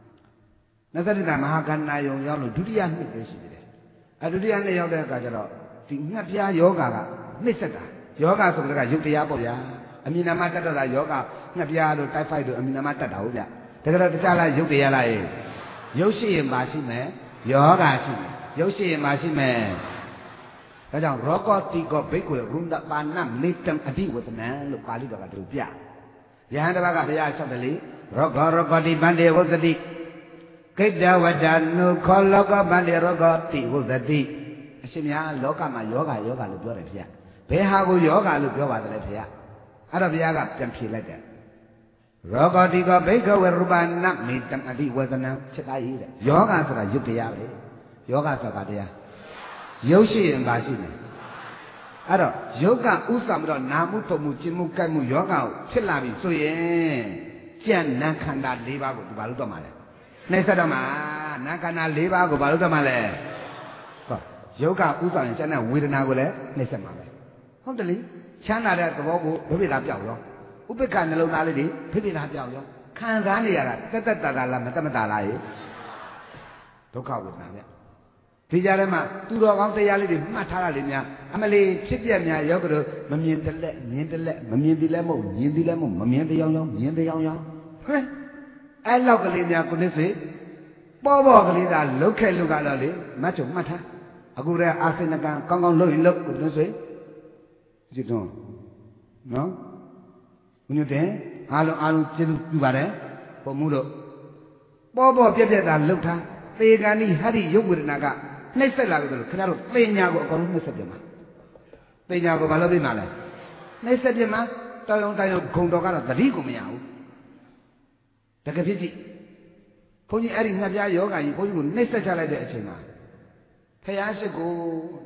22သားမဟာကန္နာယုံရောက်လို့ဒုတိယနှစ်ပဲရှိသေးတယ်ဒုတိယနှစ်ရောက်တဲ့အခါကျတော့ဒီငှက်ပြားယောဂကနှိမ့်ဆက်တာယောဂဆိုတဲ့ကယုတ်တရားပေါ့ဗျာအမြင်နာမတက်တော့တာယောဂငှက်ပြားတို့တိုက်ဖိုက်တို့အမြင်နာမတက်တာဟုတ်ဗျတကယ်တော့တခြားလားယုတ်တရားလားရုပ်ရှိရင်မရှိမယ်ယောဂရှိမယ်ရုပ်ရှိရင်မရှိမယ်ဒါကြောင့်ရောဂတိကောဘိက္ခုရုဏပါဏမေတ္တံအဓိဝတ္တနံလို့ပါဠိတော်ကသူပြယဟန်တစ်ပါးကဘုရားလျှောက်တယ်လေရောဂတိဗန္တေဝသတိကိတ္တဝတ္တနုခောလောကဗန္တေရောဂတိဝသတိအရှင်များလောကမှာယောဂလို့ပြောတယ်ဗျာဘယ်ဟာကိုယောဂလို့ပြောပါတယ်လဲဗျာအဲ့တော့ဘုရားကပြန်ဖြေလိုက်တယ်ရောဂတိကဘိက္ခဝေရူပနာမေတ္တံအဓိဝေဒနံချက်သားရေးတယ်ယောဂဆိုတာယုတ်တရားပဲယောဂဆိုတာတရားရုပ်ရှိရင်ပါရှိတယ်အဲ့တော့ယုတ်ကဥစ္စာမတော့နာမှုထုံမှုကျင်မှုကြိုက်မှုယောဂကိုဖြစ်လာပြီဆိုရင်ကြံ့နာခန္ဓာ၄ပါးကိုသူဘာလို့တော့မှာလဲနှိမ့်ဆက်တော့မှာနာခန္ဓာ၄ပါးကိုဘာလို့တော့မှာလဲဟောယုတ်ကဥစ္စာရင်ကျန်တဲ့ဝေဒနာကိုလည်းနှိမ့်ဆက်မှာပဲဟုတ်တယ်လေချမ်းသာတဲ့သဘောကိုဘိဗေဒပြောက်ရောဥပ္ပခနှလုံးသားလေးတွေဘိဗေဒပြောက်ရောခံစားနေရတာတက်တာလားမတက်မတာလားရေဒုက္ခဝေဒနာဗျဒီကြားထဲမှာသူတော်ကောင်းတရားလေးတွေမှတ်ထားတာလေများအမလီဖြစ်ပြများယောဂတို့မမြင်တလက်မြင်တလက်မမြင်သည်လည်းမဟုတ်မြင်သည်လည်းမဟုတ်မမြင်တရားရောမြင်တရားရောဟဲ့အဲ့လောက်ကလေးများကိုနစ်စေပေါ်ကလေးသာလုတ်ခဲ့လို့ကတော့လေမတ်ချုံမှတ်ထားအခုတည်းအာစိနကံကောင်းကောင်းလုပ်ရင်လုပ်ကိုနစ်စေကြည့်တော့နော်ဘုညတဲ့အားလုံးကျေးဇူးပြုပါတယ်ဘုံမှုတို့ပေါ်ပြက်သာလုတ်ထားသေကံဤဟရိယုတ်ဝေဒနာကနှိမ့်ဆက်လာပြီဆိုလို့ခင်ဗျားတို့သေညာကိုအကုန်လုံးနှိမ့်ဆက်ပြန်ပါသေညာကိုမလုပ်ပြမှာလဲနှိမ့်ဆက်ပြန်မှာတောင်းဂုံတော်ကတော့သတိကိုမရဘူးတကယ်ဖြစ်ကြည့်ဘုန်းကြီးအဲ့ဒီငှက်ပြားယောဂကြီးဘုန်းကြီးကိုနှိမ့်ဆက်ချလိုက်တဲ့အချိန်မှာဖယားရှိကို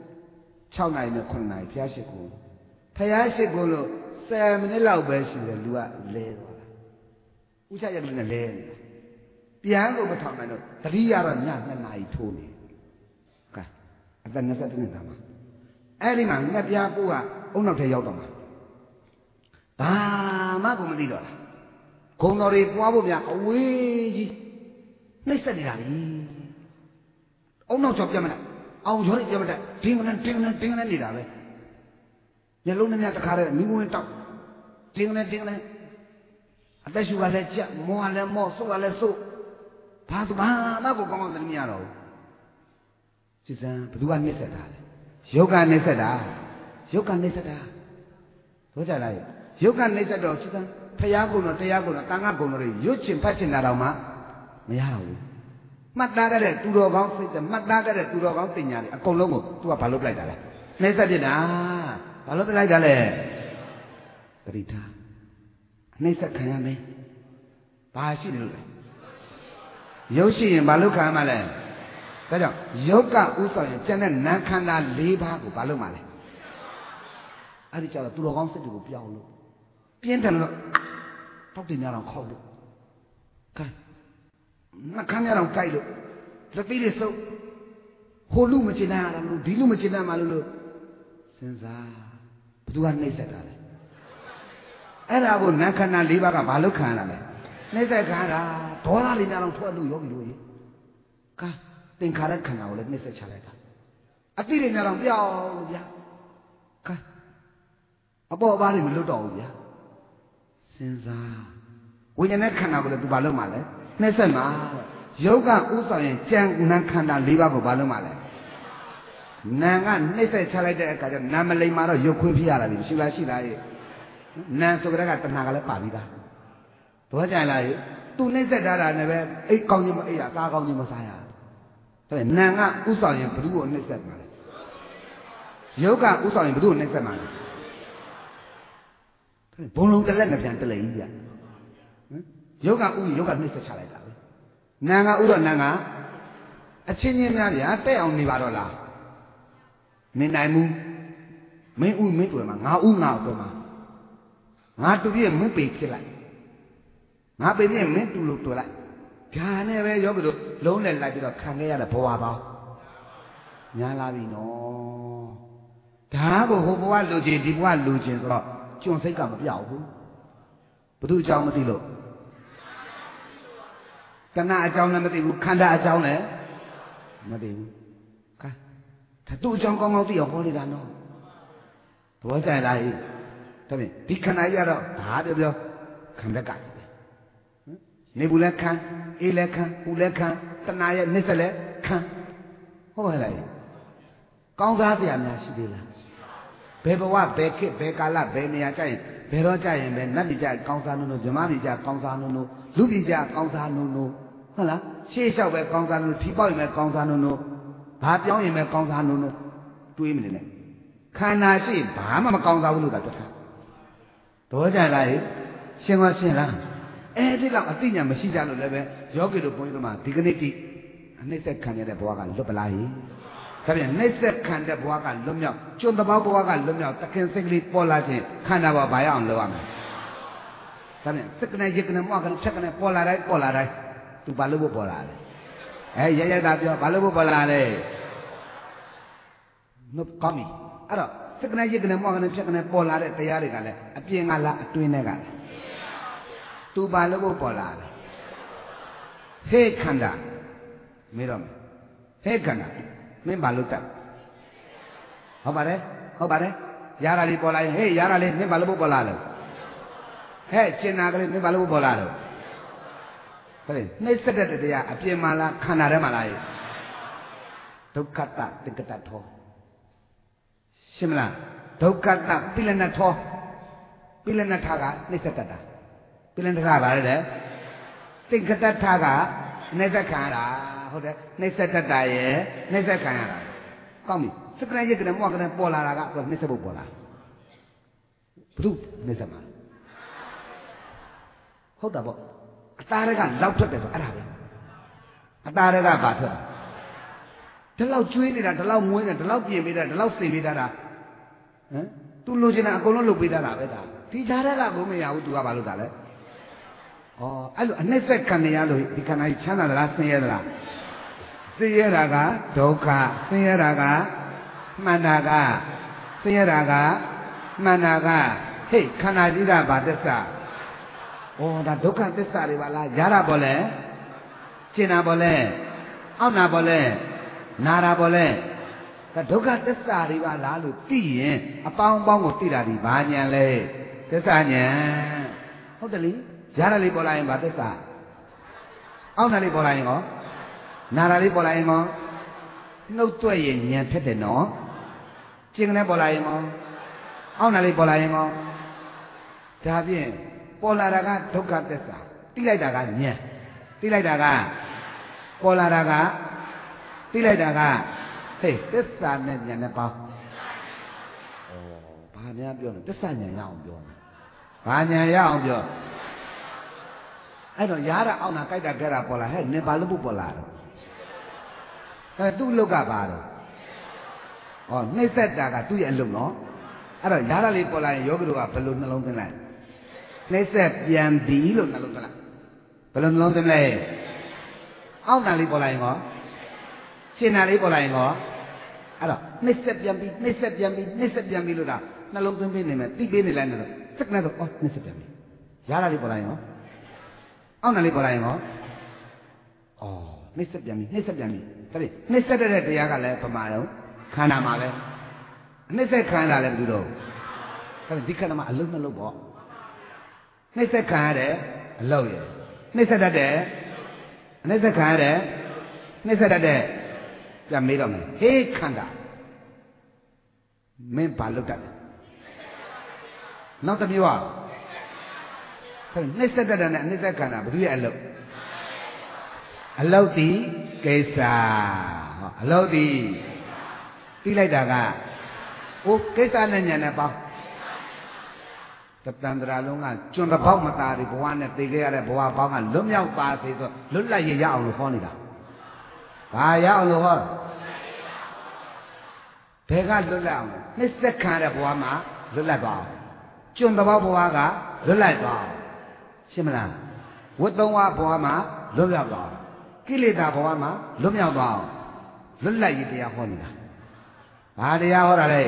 6နိုင်နဲ့9နိုင်ဖယားရှိကိုလို့10မိနစ်လောက်ပဲရှိတယ်လူကလဲသွားတာဥချရက်ကလေးနဲ့လဲနေတာပြန်ကိုမထောင်နိုင်တော့တတိယတော့ည2နာရီထိုးနေကဲအသက်22နှစ်သားမှာအဲ့ဒီမှာငှက်ပြားကိုကအုံနောက်ထဲရောက်တော့မှာဘာမှကိုမသိတော့လားဂုံတော်တွေပွားဖို့များအဝေးကြီးနှိမ့်ဆက်နေတာလေအုံနောက်ချောက်ပြတ်မလားအောင်ကျော်တွေပြတ်မလားတင်းကနဲ့နေတာပဲမျက်လုံးနဲ့တခါတည်းမိငွေတောက်တင်းကနဲ့အသက်ရှူကလည်းကြက်မောကလည်းမောဆုပ်ကလည်းဆုပ်ဘာမှကိုကောင်းကောင်းသိမရတော့ဘူးစစ်စံဘသူကနှိမ့်ဆက်တာလဲယုတ်ကနှိမ့်ဆက်တာတို့ကြလားယုတ်ကနှိမ့်ဆက်တော့စစ်စံဖရာကုံတော်တရားကုံတော်တန်ခါကုံတော်တွေရွတ်ချင်ဖတ်ချင်တာတော့မှမရတော့ဘူးမှတ်သားကြတဲ့သူတော်ကောင်းစိတ်မှတ်သားကြတဲ့သူတော်ကောင်းတင်ညာတွေအကုန်လုံးကိုသူကဘာလုပ်လိုက်တာလဲနှိမ့်ဆက်ပြစ်တာဘာလုပ်လိုက်တာလဲပရိဒါနှိမ့်ဆက်ခံရမယ်ဘာရှိတယ်လို့လဲရုပ်ရှိရင်ဘာလို့ခံရမှာလဲဒါကြောင့်ယုတ်ကဥဆောင်ရင်ကျန်တဲ့နာခန္ဓာ၄ပါးကိုဘာလုပ်မှာလဲအဲ့ဒီကျတော့သူတော်ကောင်းစိတ်တွေကိုပြောင်းလို့ပြင်းတယ်လို့တောက်တင်များတော့ခေါက်လို့ကဲနှခမ်းများတော့ကြိုက်လို့လက်သေးတွေစုပ်ဟိုလူမကျင်နိုင်ရတာလို့ဒီလူမကျင်နိုင်မှလို့စဉ်းစားဘသူကနှိမ့်ဆက်တာလဲအဲ့ဒါကိုနန်းခန္ဓာ၄ပါးကဘာလို့ခံရလဲနှိမ့်ဆက်ခံရတာဒေါသလေးများတော့ထွက်လို့ယောဂီတို့ရေကသင်္ခါရခန္ဓာကိုလည်းနှိမ့်ဆက်ချလိုက်တာအတိတွေများတော့ပြောင်းလို့ဗျာကအပေါ်အပါးတွေမလွတ်တော့ဘူးဗျာစဉ်းစားဝိညာဉ်နဲ့ခန္ဓာကိုလည်းသူဘာလို့မှလဲနှိမ့်ဆက်မှာယောဂဥဆောင်ရင်ကြံနန်းခန္ဓာ၄ပါးကိုဘာလို့မှလဲနာကနှိမ့်ဆက်ချလိုက်တဲ့အခါကျနာမလိမ်မှာတော့ရုပ်ခွင်းဖြစ်ရတာလေရှိလားရှိလားရေနာဆိုကြတဲ့ကတဏှာကလည်းပါပြီးသားတော့ကြလားရေသူနှိမ့်ဆက်ထားတာနဲ့ပဲအိတ်ကောင်းခြင်းမအိတ်ရစားကောင်းခြင်းမစားရဒါပေမဲ့နာကဥဆောင်ရင်ဘ누구ကိုနှိမ့်ဆက်မှာလဲယောဂဥဆောင်ရင်ဘ누구ကိုနှိမ့်ဆက်မှာလဲဘုံလုံးတစ်လက်နဲ့ပြန်တလဲကြီးပြယောဂဥယောဂနှိမ့်ဆက်ချလိုက်တာပဲနာကဥတော့နာကအချင်းချင်းများဗျာတက်အောင်နေပါတော့လားနေနိုင်မှုမင်းဥမင်းတွေ့မှာငါဥငါတွေ့မှာငါတူပြည့်မင်းပေဖြစ်လိုက်ငါပေပြည့်မင်းတူလို့တွေ့လိုက်ဒါနဲ့ပဲယောဂီတို့လုံးနဲ့လိုက်ပြီးတော့ခံခဲ့ရတဲ့ဘဝပေါင်းညာလာပြီနော်ဒါကိုဟိုဘဝလူချင်းဒီဘဝလူချင်းဆိုတော့ကျွန်စိတ်ကမပြောက်ဘူးဘု து အကြောင်းမသိလို့တဏှာအကြောင်းလည်းမသိဘူးခန္ဓာအကြောင်းလည်းမသိဘူးကဲဒါသူ့အကြောင်းကောင်းကောင်းသိအောင်ဟောနေတာနော်သဘောကျလားဟိဒါဖြင့်ဒီခန္ဓာကြီးကတော့ဘာပြောခံတက်ကကြီးပဲနေဘူးလည်းခံအေးလည်းခံပူလည်းခံတဏှာရဲ့နှိစ္စလည်းခံဟုတ်ပါလားကောင်းစားစရာများရှိသေးလားဘယ်ဘဝဘယ်ခေတ်ဘယ်ကာလဘယ်နေရာကြရင်ဘယ်တော့ကြရင်ပဲနတ်ပြည်ကြကောင်းစားနုံနုံဇမပြည်ကြကောင်းစားနုံနုံလူပြည်ကြကောင်းစားနုံနုံဟုတ်လားရှေ့လျှောက်ပဲကောင်းစားနုံထီပေါက်ရင်ပဲကောင်းစားနုံနုံဘာပြောင်းရင်ပဲကောင်းစားနုံနုံတွေးမနေနဲ့ခန္ဓာရှိဘာမှမကောင်းစားဘူးလို့သာပြောတာတော့ကြလားရှင်းသွားရှင်းလားအဲ့ဒီလောက်အသိဉာဏ်မရှိကြလို့လည်းပဲယောဂီတို့ဘုန်းကြီးတို့မှာဒီကနေ့တိအနှိမ့်ဆက်ခံရတဲ့ဘဝကလွတ်ပလားဟိဒါပြန်နှိမ့်ဆက်ခံတဲ့ဘဝကလွတ်မြောက်ကျွန်းတပေါက်ဘဝကလွတ်မြောက်တခင်စိတ်ကလေးပေါ်လာခြင်းခန္ဓာဘဝဘာရအောင်လုပ်ရမလဲဒါပြန်စက္ကနဲ့ရက္ကနဲ့မောကနဲ့ဖြက်ကနဲ့ပေါ်လာတိုင်းသူဘာလို့ပေါ်လာလဲရရတာပြောဘာလို့ပေါ်လာလဲနှုတ်ကောင်းပြီအဲ့တော့စက္ကနဲ့ရက္ကနဲ့မောကနဲ့ဖြက်ကနဲ့ပေါ်လာတဲ့တရားတွေကလည်းအပြင်ကလားအတွင်းထဲကလားသူဘာလို့ပေါ်လာလဲဟေ့ခန္ဓာမေးတော့မယ်ဟေ့ခန္ဓာမင်းဘာလို့တက်ဟုတ်ပါတယ်ရတာလေးပေါ်လာရင်ဟေးရတာလေးမင်းဘာလို့ပေါ်လာလဲဟဲ့ကျင်နာကလေးမင်းဘာလို့ပေါ်လာလဲဟဲ့နှိမ့်ဆက်တဲ့တရားအပြင်မှာလားခန္ဓာထဲမှာလားဒုက္ခတသင်္ကတထောရှင်းမလားဒုက္ခတပိလနထောပိလနထကနှိမ့်ဆက်တတ်တာပိလနထကဘာလဲတဲ့သင်္ကတထကနှိမ့်ဆက်ခံရတာဟုတ်တယ်နှိမ့်ဆက်တတ်တာရဲ့နှိမ့်ဆက်ခံရတာကောင်းပြီစက္ကနဲ့ရက္ကနဲ့မောကနဲ့ပေါ်လာတာကနှိမ့်ဆက်ဖို့ပေါ်လာဘုသူနှိမ့်ဆက်မှာဟုတ်တာပေါ့အသားတွေကလောက်ထွက်တယ်ဆိုအဲ့ဒါပဲအသားတွေကဘာထွက်ဒီလောက်ကျွေးနေတာဒီလောက်မွေးနေတာဒီလောက်ပြင်ပေးတာဒီလောက်စေပေးတာဟမ်သူလိုချင်တာအကုန်လုံးလုပ်ပေးတာပဲဒါဒီကြားတဲ့ကကိုမရဘူးသူကဘာလုပ်တာလဲဩအဲ့လိုအနှိမ့်ဆက်ခံရလို့ဒီခန္ဓာကြီးချမ်းသာသလားဆင်းရဲသလားဆင်းရဲတာကဒုက္ခဆင်းရဲတာကမှန်တာကဆင်းရဲတာကမှန်တာကဟေ့ခန္ဓာကြီးကဘာသစ္စာဩဒါဒုက္ခသစ္စာတွေပါလားရတာပေါ်လဲရှင်းတာပေါ်လဲအောက်နာပေါ်လဲနာတာပေါ်လဲဒါဒုက္ခသစ္စာတွေပါလားလို့သိရင်အပေါင်းကိုသိတာဒီဘာညာလဲသစ္စာညာဟုတ်တယ်လေရတာလေးပေါ်လာရင်ဘာသစ္စာအောက်နာလေးပေါ်လာရင်ကောနာတာလေးပေါ်လာရင်ကောနှုတ်တွေ့ရင်ဉာဏ်ဖြစ်တယ်နော်ကျင်ကနေပေါ်လာရင်ကောအောက်နာလေးပေါ်လာရင်ကောဒါဖြင့်ပေါ်လာတာကဒုက္ခသစ္စာသိလိုက်တာကဉာဏ်သိလိုက်တာကပေါ်လာတာကသိလိုက်တာကဟေးသစ္စာနဲ့ဉာဏ်နဲ့ပေါင်းဩဘာများပြောလဲသစ္စာဉာဏ်ရအောင်ပြောဘာဉာဏ်ရအောင်ပြောအဲ့တော့ရားတာအောက်နာကြိုက်တာကြက်တာပေါ်လာဟဲ့နင်ဘာလို့ပေါ်လာတော့သူ့အလုတ်ကပါတော့ဩနှိမ့်ဆက်တာကသူ့ရဲ့အလုတ်နော်အဲ့တော့ရားတာလေးပေါ်လာရင်ယောဂီတို့ကဘယ်လိုနှလုံးသွင်းလိုက်နှိမ့်ဆက်ပြန်ပြီလို့နှလုံးသွင်းလိုက်ဘယ်လိုနှလုံးသွင်းလဲအောက်နာလေးပေါ်လာရင်ကောရှင်းနာလေးပေါ်လာရင်ကောအဲ့တော့နှိမ့်ဆက်ပြန်ပြီနှိမ့်ဆက်ပြန်ပြီနှိမ့်ဆက်ပြန်ပြီလို့ဒါနှလုံးသွင်းပေးနေမယ်သိပေးနေလိုက်တယ်လို့သစက္ကန့်ဆိုနှိမ့်ဆက်ပြန်ပြီရတာလေးပေါ်လာရင်ရောအောက်နာလေးပေါ်လာရင်ရောနှိမ့်ဆက်ပြန်ပြီနှိမ့်ဆက်ပြန်ပြီဒါဖြင့်နှိမ့်ဆက်တဲ့တရားကလည်းပမာတော့ခန္ဓာမှာပဲနှိမ့်ဆက်ခန္ဓာလည်းမတူတော့ဒါဖြင့်ဒီခန္ဓာမှာအလုံးနှလုံးပေါ့နှိမ့်ဆက်ခံရတဲ့အလုံးရယ်နှိမ့်ဆက်တတ်တဲ့နှိမ့်ဆက်ခံရတဲ့နှိမ့်ဆက်တတ်တဲ့ပြန်မေးတော့မယ်ဟေးခန္ဓာမင်းဘာလုပ်တတ်လဲနောက်တစ်မျိုးอ่ะနှိမ့်ဆက်တတ်တဲ့နဲ့နှိမ့်ဆက်ခန္ဓာဘယ်သူရဲ့အလုပ်ဒီကိစ္စအလုပ်ဒီပြီးလိုက်တာကကိစ္စနဲ့ညာနဲ့ပေါင်းတတန္တရာလုံးကကျွန်းတစ်ပေါက်မသားဒီဘဝနဲ့သိခဲ့ရတဲ့ဘဝပေါင်းကလွတ်မြောက်ပါစေဆိုလွတ်လပ်ရအောင်လို့ဟောနေတာဘာရအောင်လို့ဟောဘယ်ကလွတ်လပ်အောင်နှိမ့်ဆက်ခံတဲ့ဘဝမှာလွတ်လပ်သွားအောင်ကျွန်းတစ်ပေါက်ဘဝကလွတ်လပ်သွားအောင်ရှင်းမလားဝတ်သုံးဝါဘဝမှာလွတ်မြောက်သွားအောင်ကိလေသာဘဝမှာလွတ်မြောက်သွားအောင်လွတ်လပ်ရေးတရားဟောနေတာဘာတရားဟောတာလဲ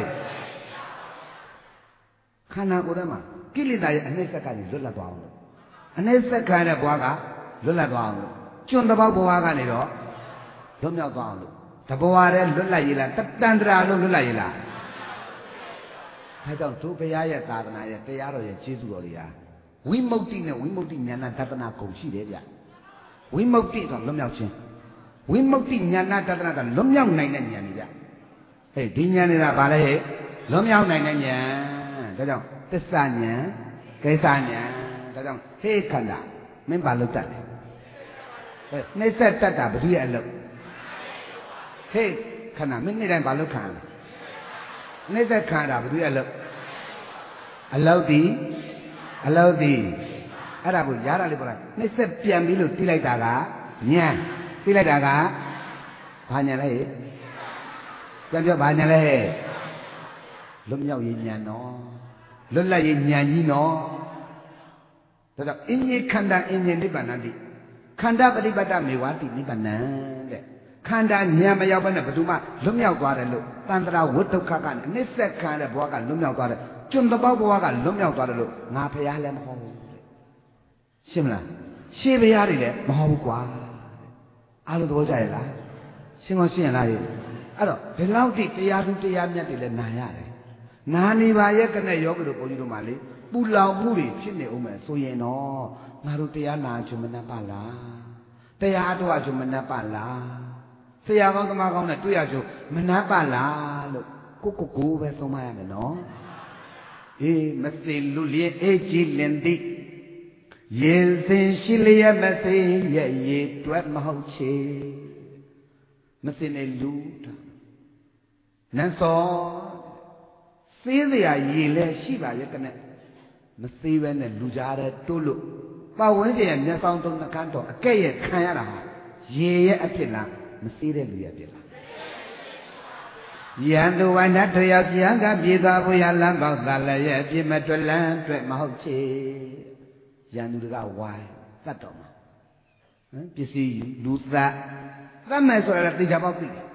ခန္ဓာကိုယ်ထဲမှာကိလေသာရဲ့အနှိမ့်ဆက်ကနေလွတ်လပ်သွားအောင်လို့အနှိမ့်ဆက်ခံတဲ့ဘဝကလွတ်လပ်သွားအောင်လို့ကျွန်းတစ်ပေါက်ဘဝကနေတော့လွတ်မြောက်သွားအောင်လို့တဘဝတည်းလွတ်လပ်ရေးလားတတန္တရာလုံးလွတ်လပ်ရေးလားဒါကြောင့်ဒုဘုရားရဲ့သာသနာရဲ့တရားတော်ရဲ့ကျေးဇူးတော်တွေဟာဝိမု ക്തി နဲ့ဝိမု ക്തി ဉာဏတတနာကုန်ရှိတယ်ဗျဝိမု ക്തി ဆိုလွတ်မြောက်ခြင်းဝိမု ക്തി ဉာဏတတနာကလွတ်မြောက်နိုင်တဲ့ဉာဏ်တွေဗျဟဲ့ဒီဉာဏ်တွေကဘာလဲဟဲ့လွတ်မြောက်နိုင်တဲ့ဉာဏ်ဒါကြောင့်သစ္စာဉာဏ်ကိစ္စဉာဏ်ဒါကြောင့်ဟေးခန္ဓာမင်းဘာလုပ်တတ်လဲဟဲ့နှိမ့်ဆက်တတ်တာဘယ်သူရဲ့အလုပ်ဟေးခန္ဓာမင်းနေ့တိုင်းဘာလုပ်ခံလဲနှိမ့်ဆက်ခံတာဘယ်သူရဲ့အလုပ်ဒီအဲ့ဒါကိုရတာလေးပေါ်လာနှိမ့်ဆက်ပြန်ပြီးလို့သိလိုက်တာကဉာဏ်သိလိုက်တာကဘာဉာဏ်လဲပြန်ပြောဘာဉာဏ်လဲလွတ်မြောက်ရေးဉာဏ်နော်လွတ်လပ်ရေးဉာဏ်ကြီးနော်ဒါကြောင့်အင်းကြီးခန္ဓာအင်းကြီးနိဗ္ဗာန်တိခန္ဓာပฏิပတ်တမေဝတိနိဗ္ဗာန်တဲ့ခန္ဓာဉာဏ်မရောက်ဘဲနဲ့ဘယ်သူမှလွတ်မြောက်သွားတယ်လို့တန္တရာဝိဒုက္ခကနေအနစ်ဆက်ခံတဲ့ဘဝကလွတ်မြောက်သွားတယ်ကျွန်းတပေါက်ဘဝကလွတ်မြောက်သွားတယ်လို့ငါဖရားလည်းမဟုတ်ဘူးတဲ့ရှင်းမလားရှင်းဖရားတွေလည်းမဟုတ်ဘူးကွာအားလုံးသဘောကျရဲ့လားရှင်းမရှင်းရလားအဲ့တော့ဒီလောက်တိတရားသူတရားမြတ်တွေလည်းနာရတယ်နာနေပါရဲ့ကနဲ့ယောဂီတို့ဘုန်းကြီးတို့မှလေပူလောင်မှုတွေဖြစ်နေဦးမယ်ဆိုရင်တော့ငါတို့တရားနာချုံမနှပ်ပါလားတရားအထုတ်ချုံမနှပ်ပါလားဆရာကောင်းသမားကောင်းနဲ့တွေ့ရချုံမနှပ်ပါလားလို့ကိုပဲသုံးမရမယ်နော်အေးမသိလူလျက်အေးကြည်လင်သည်ရင်စင်ရှိလျက်မသိရဲ့ရေတွက်မဟုတ်ချေမသိနေလူနန်းစောသေးစရာရေလဲရှိပါရဲ့ကနဲ့မသေးပဲနဲ့လူကြားတဲ့တိုးလို့ပတ်ဝန်းကျင်ရဲ့မျက်စောင်းသုံးနှကန်းတော်အကဲ့ရဲ့ခံရတာဟာရေရဲ့အဖြစ်လားမသေးတဲ့လူရဲ့အဖြစ်လားယံသူဝနတယောက်ပြန်ကပြေသွားဖို့ရလမ်းပေါက်သာလည်းရဲ့အပြစ်မတွက်လန်းတွက်မဟုတ်ချေယံသူတွေကဝိုင်းတတ်တော်မှာပစ္စည်းလူသားသတ်မယ်ဆိုရတဲ့တေချာပေါက်သိတယ်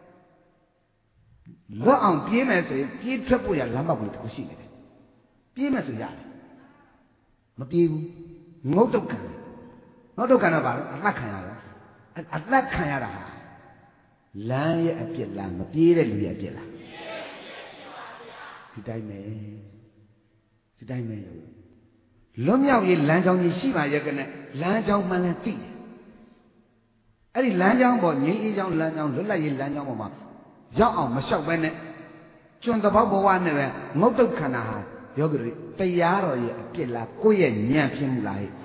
လွတ်အောင်ပြေးမယ်ဆိုရင်ပြေးထွက်ဖို့ရလမ်းပေါက်ကလေးတစ်ခုရှိနေတယ်ပြေးမယ်ဆိုရတယ်မပြေးဘူးငုတ်တုတ်ခံတော့ပါလေအသက်ခံရတော့အသက်ခံရတာဟာလမ်းရဲ့အပြစ်လားမပြေးတဲ့လူရဲ့အပြစ်လားဒီတိုင်းပဲလွတ်မြောက်ရေးလမ်းကြောင်းကြီးရှိပါရဲ့ကနဲ့လမ်းကြောင်းမှလည်းသိတယ်အဲ့ဒီလမ်းကြောင်းပေါ်ငြိမ်းအေးကြောင်းလမ်းကြောင်းလွတ်လပ်ရေးလမ်းကြောင်းပေါ်မှာရောက်အောင်မလျှောက်ပဲနဲ့ကျွန်းတပေါက်ဘဝနဲ့ပဲငုတ်တုတ်ခန္ဓာဟာယောဂီတွေတရားတော်ရဲ့အပြစ်လားကိုယ့်ရဲ့ဉာဏ်ဖြစ်မှုလားဟဲ့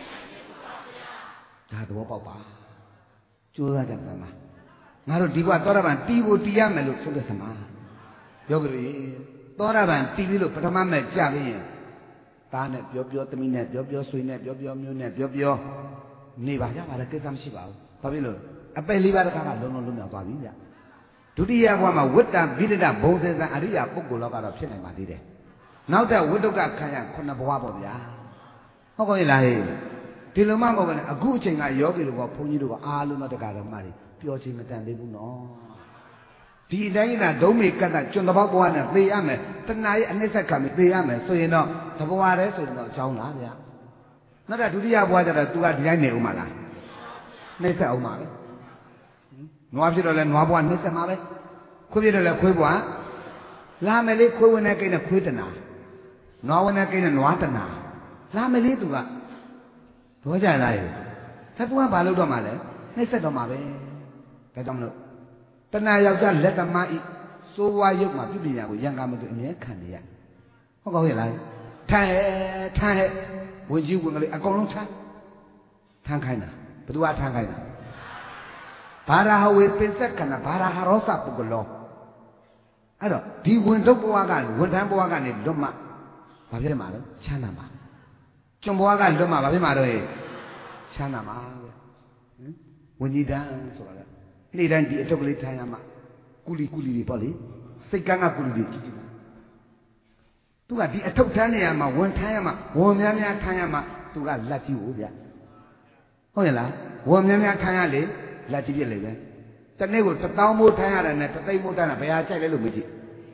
ဒါသဘောပေါက်ပါကြိုးစားကြပါမှာငါတို့ဒီဘဝသောတာပန်တီးဖို့တီးရမယ်လို့ဆိုတဲ့သမားယောဂီတွေသောတာပန်တီးပြီးလို့ပထမမဲ့ကြပြီးရင်သားနဲ့ပြောသမီးနဲ့ပြောဆွေနဲ့ပြောမျိုးနဲ့ပြောနေပါရပါတယ်ကိစ္စမရှိပါဘူးဘာဖြစ်လို့အပယ်လေးပါးတစ်ခါကလုံးလုံးလွတ်မြောက်သွားပြီဗျဒုတိယဘဝမှာဝိတ္တဗိဒ္ဓဘုံစေစံအရိယာပုဂ္ဂိုလ်တော့ကတော့ဖြစ်နိုင်ပါသေးတယ်နောက်တဲ့ဝိတုကခံရ9ဘဝပေါ့ဗျာဟုတ်ကောလားဟဲ့ဒီလိုမှမဟုတ်ဘူးနဲ့အခုအချိန်ကယောဂီတို့ကဘုန်းကြီးတို့ကအားလုံးတော့တက္ကရာမတွေပြောချင်းမတန်သေးဘူးနော်ဒီတိုင်းကဒုံးမေကတ်တာကျွန်းတပေါက်ဘဝနဲ့သေရမယ်တဏှာရဲ့အနှိမ့်ဆက်ခံပြီးသေရမယ်ဆိုရင်တော့တဘဝတည်းဆိုရင်တော့အကြောင်းလားဗျာနောက်တော့ဒုတိယဘဝကျတော့ तू ကဒီတိုင်းနေဦးမှာလားနှိမ့်ဆက်အောင်ပါပဲနွားဖြစ်တော့လဲနွားဘဝနှိမ့်ဆက်မှာပဲခွေးဖြစ်တော့လဲခွေးဘဝလာမယ်လေခွေးဝင်တဲ့ကိန်းနဲ့ခွေးတဏှာနွားဝင်တဲ့ကိန်းနဲ့နွားတဏှာလာမယ်လေ तू ကဘောကြလားရေဒါ तू ကဘာလုပ်တော့မှာလဲနှိမ့်ဆက်တော့မှာပဲဒါကြောင့်မလို့တဏှာယောက်ျားလက်သမားဤစိုးဝါရုပ်မှာပြုပညာကိုရံကားမသူအမြဲခံနေရဟုတ်ကောင်းရဲ့လားထမ်းဟဲ့ဝင်ကြီးဝင်ကလေးအကုန်လုံးထမ်းခိုင်းတာဘယ်သူကထမ်းခိုင်းတာဘာရာဟဝေပင်စက်ကနာဘာရာဟာရောစပုဂ္ဂလောအဲ့တော့ဒီဝင်ထုတ်ဘဝကဝန်ထမ်းဘဝကနေလွတ်မှဘာဖြစ်မှာလဲချမ်းသာမှာကျွန်ဘဝကလွတ်မှဘာဖြစ်မှာတော့ချမ်းသာမှာပဲဝင်ကြီးတန်းဆိုတာလေနေ့တိုင်းဒီအထုပ်ကလေးထိုင်ရမှာကုလီတွေပေါ့လေစိတ်ကန်းကကုလီတွေကြည့်သူကဒီအထုပ်ထမ်းနေရမှာဝန်ထမ်းရမှာဝန်များများထမ်းရမှာသူကလက်ကြီးကိုဗျဟုတ်ရဲ့လားဝန်များများထမ်းရလေလက်ကြီးပြည့်လေပဲတနေ့ကို1000မိုးထမ်းရတယ်နဲ့3သိန်းမိုးထမ်းတာဘယ်ဟာကြိုက်လဲလို့မကြည့်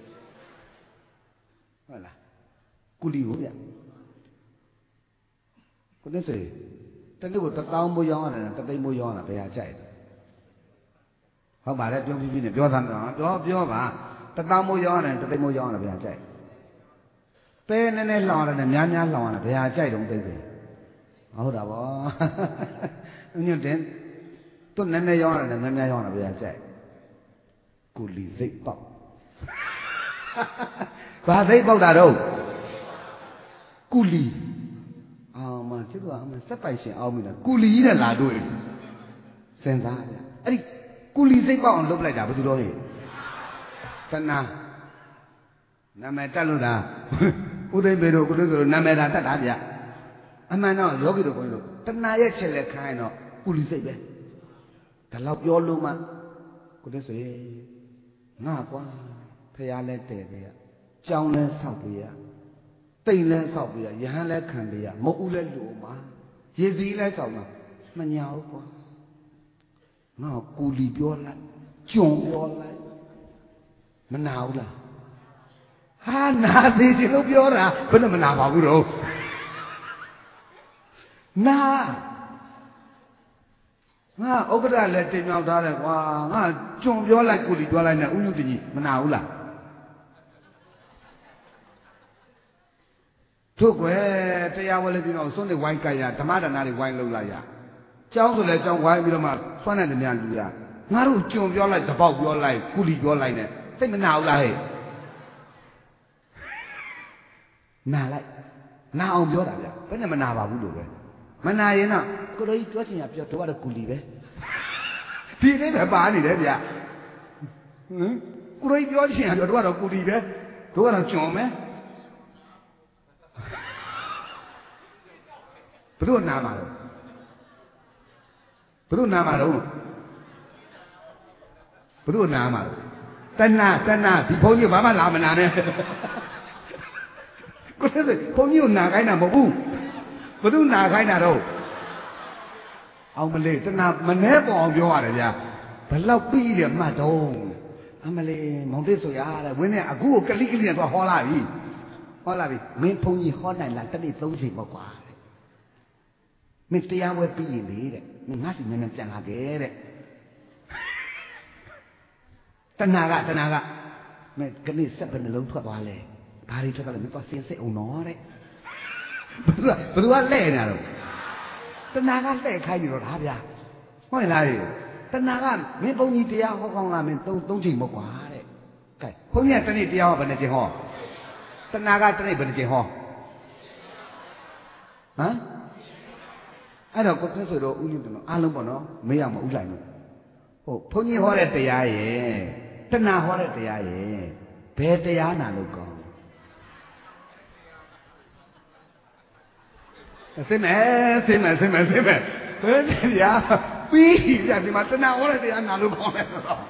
ဟုတ်လားကုလီကိုဗျကိုနေစေတနေ့ကို1000မိုးရောင်းရတယ်နဲ့3သိန်းမိုးရောင်းတာဘယ်ဟာကြိုက်လဲဟုတ်ပါတယ်ပြုံးပြီးနဲ့ပြောသမ်းတော့ပြောပါ1000မိုးရောင်းရတယ်3သိန်းမိုးရောင်းရတယ်ဘယ်ဟာကြိုက်ပဲနည်းနည်းလောင်ရတယ်နဲ့များများလောင်ရတယ်ဘယ်ဟာကြိုက်တုံးသိသိဟုတ်တာဗောညွန့်တင်သူနည်းနည်းရောင်းရတယ်နဲ့များများရောင်းရတယ်ဘယ်ဟာကြိုက်ကုလီစိတ်ပေါက်ဘာစိတ်ပေါက်တာတော့ကုလီအောင်မချစ်တော့အမစက်ပိုင်ရှင်အောင်ပြီလားကုလီကြီးနဲ့လာတွေ့စဉ်းစားဗျအဲ့ဒီကုလီစိတ်ပေါက်အောင်လုပ်လိုက်တာဘယ်သူတော့ဟဲ့တဏှာနာမည်တက်လို့လားဥသိမ့်ပေတို့ကုလို့ဆိုလို့နာမည်သာတက်တာဗျအမှန်တော့ယောဂီတို့ဘုန်းကြီးတို့တဏှာရဲ့ချက်လက်ခိုင်းတော့ကုလီစိတ်ပဲဒါတော့ပြောလို့မှကုလို့ဆိုရင်ငါကွာဖះလဲတဲ့ပဲကြောင်းလဲဆောက်ပေးရတိတ်လဲဆောက်ပေးရယဟန်လဲခံပေးရမုတ်ဦးလဲလူမှာရေစီလဲဆောက်မှာမညာဘူးကွာငါကူလီပြောလိုက်ကြုံပြောလိုက်မနာဘူးလားဟာနာသေးချင်လို့ပြောတာဘယ်နဲ့မနာပါဘူးတော့နာငါဥက္ကဋ္ဌလည်းတင်မြောက်ထားတယ်ကွာငါကြုံပြောလိုက်ကူလီပြောလိုက်နဲ့ဥညုတကြီးမနာဘူးလားထုတ်ွယ်တရားဝဲလေးပြီးတော့စွန့်နေဝိုင်းကြိုက်ရဓမ္မဒါနတွေဝိုင်းလုပ်လိုက်ရကျောင်းဆိုလဲကျောင်းဝိုင်းပြီးတော့မှစွန့်နေတဲ့များလူရငါတို့ကြုံပြောလိုက်တပေါက်ပြောလိုက်ကုလီပြောလိုက်နဲ့စိတ်မနာဘူးလားဟဲ့နာလိုက်နာအောင်ပြောတာဗျဘယ်နဲ့မနာပါဘူးလို့ပဲမနာရင်တော့ကိုလိုကြီးပြောချင်ရပြောတော့ကတော့ကုလီပဲဒီနေ့ပဲပါနေတယ်ဗျကိုလိုကြီးပြောချင်ရပြောတော့ကတော့ကုလီပဲတို့ကတော့ကြုံမယ်ဘယ်လိုနာမှာတော့ဘယ်လိုနာမှာတော့ဘယ်လိုနာမှာတော့တဏှာဒီဘုန်းကြီးဘာမှလာမနာနဲ့ကိုယ်လည်းဘုန်းကြီးကိုနာခိုင်းတာမဟုတ်ဘူးဘယ်သူနာခိုင်းတာတော့အောင်မလေးတဏှာမနှဲပေါ်အောင်ပြောရတယ်ဗျာဘယ်လောက်ပြီးတယ်မှတ်တော့အမလေးမောင်သစ်ဆိုရတဲ့ဝင်းနဲ့အခုကိုကလိနဲ့တော့ဟောလာပြီမင်းဘုန်းကြီးဟောနိုင်လားတစ်နေ့3ချိန်ပေါ့ကွာမင်းတရားဝဲပြီးရင်လေတဲ့မင်းငါစီမြန်ပြန်လာခဲ့တဲ့တဏှာကမင်းကနေ့ဆက်ဘယ်နှလုံးထွက်သွားလဲဘာတွေထွက်သွားလဲမင်းတော့စင်စစ်အောင်တော့တဲ့ဘယ်သူကလဲ့နေတာတော့တဏှာကလဲ့ခိုင်းနေတော့ဒါဗျာဟုတ်ရဲ့လားတဏှာကမင်းဘုန်းကြီးတရားဟောကောင်းလားမင်း3ချိန်ပေါ့ကွာတဲ့ကဲဘုန်းကြီးကတစ်နေ့တရားဟောဘယ်နှချိန်ဟောတဏှာကတစ်နေ့ဘယ်နှချိန်ဟောဟမ်အဲ့တော့ကိုသက်ဆိုတော့ဥညွတ်တယ်နော်အားလုံးပေါ့နော်မေးရမှာဥလိုက်လို့ဟုတ်ဘုန်းကြီးဟောတဲ့တရားရဲ့တဏှာဟောတဲ့တရားရဲ့ဘယ်တရားနာလို့ကောင်းဆင်းမယ်ဘယ်တရားပြီးပြဒီမှာတဏှာဟောတဲ့တရားနာလို့ကောင်းတယ်ဆိုတော့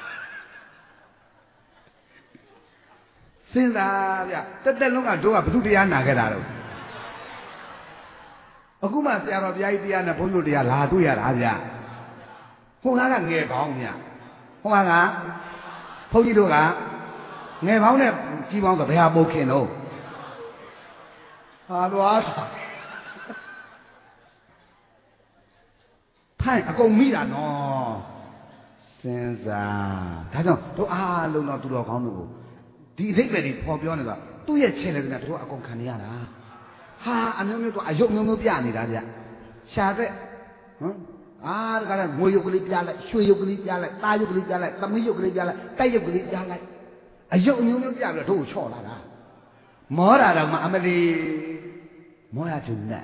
စဉ်းစားဗျတက်လုံးကတို့ကဘုသူတရားနာခဲ့တာတော့အခုမှဆရာတော်ဘုရားကြီးတရားနဲ့ဘုန်းကြီးတို့တရားလာတွေ့ရတာဗျဟိုကငယ်ကောင်းဗျဟိုကဘုန်းကြီးတို့ကငယ်ပေါင်းနဲ့ကြီးပေါင်းဆိုဘယ်ဟာပိုခင်တော့ဟာတော့ဖိုင်အကုန်မိတာနော်စဉ်းစားဒါကြောင့်တို့အားလုံးတော့သူတော်ကောင်းတို့ကိုဒီအဓိပ္ပာယ်တွေပေါ်ပြောနေတာသူ့ရဲ့ချဲလေကတို့အကုန်ခံနေရတာဟာအမျိုးမျိုးတော့အယုတ်မျိုးမျိုးပြနေတာဗျရှာတဲ့ဟမ်အားတကယ်ငွေရုပ်ကလေးပြလိုက်ရွှေရုပ်ကလေးပြလိုက်သားရုပ်ကလေးပြလိုက်သမီးရုပ်ကလေးပြလိုက်တိုက်ရုပ်ကလေးပြလိုက်အယုတ်အမျိုးမျိုးပြပြီးတော့တို့ကိုချော့လာတာမောတာတော့မှအမလီမောရချင်နဲ့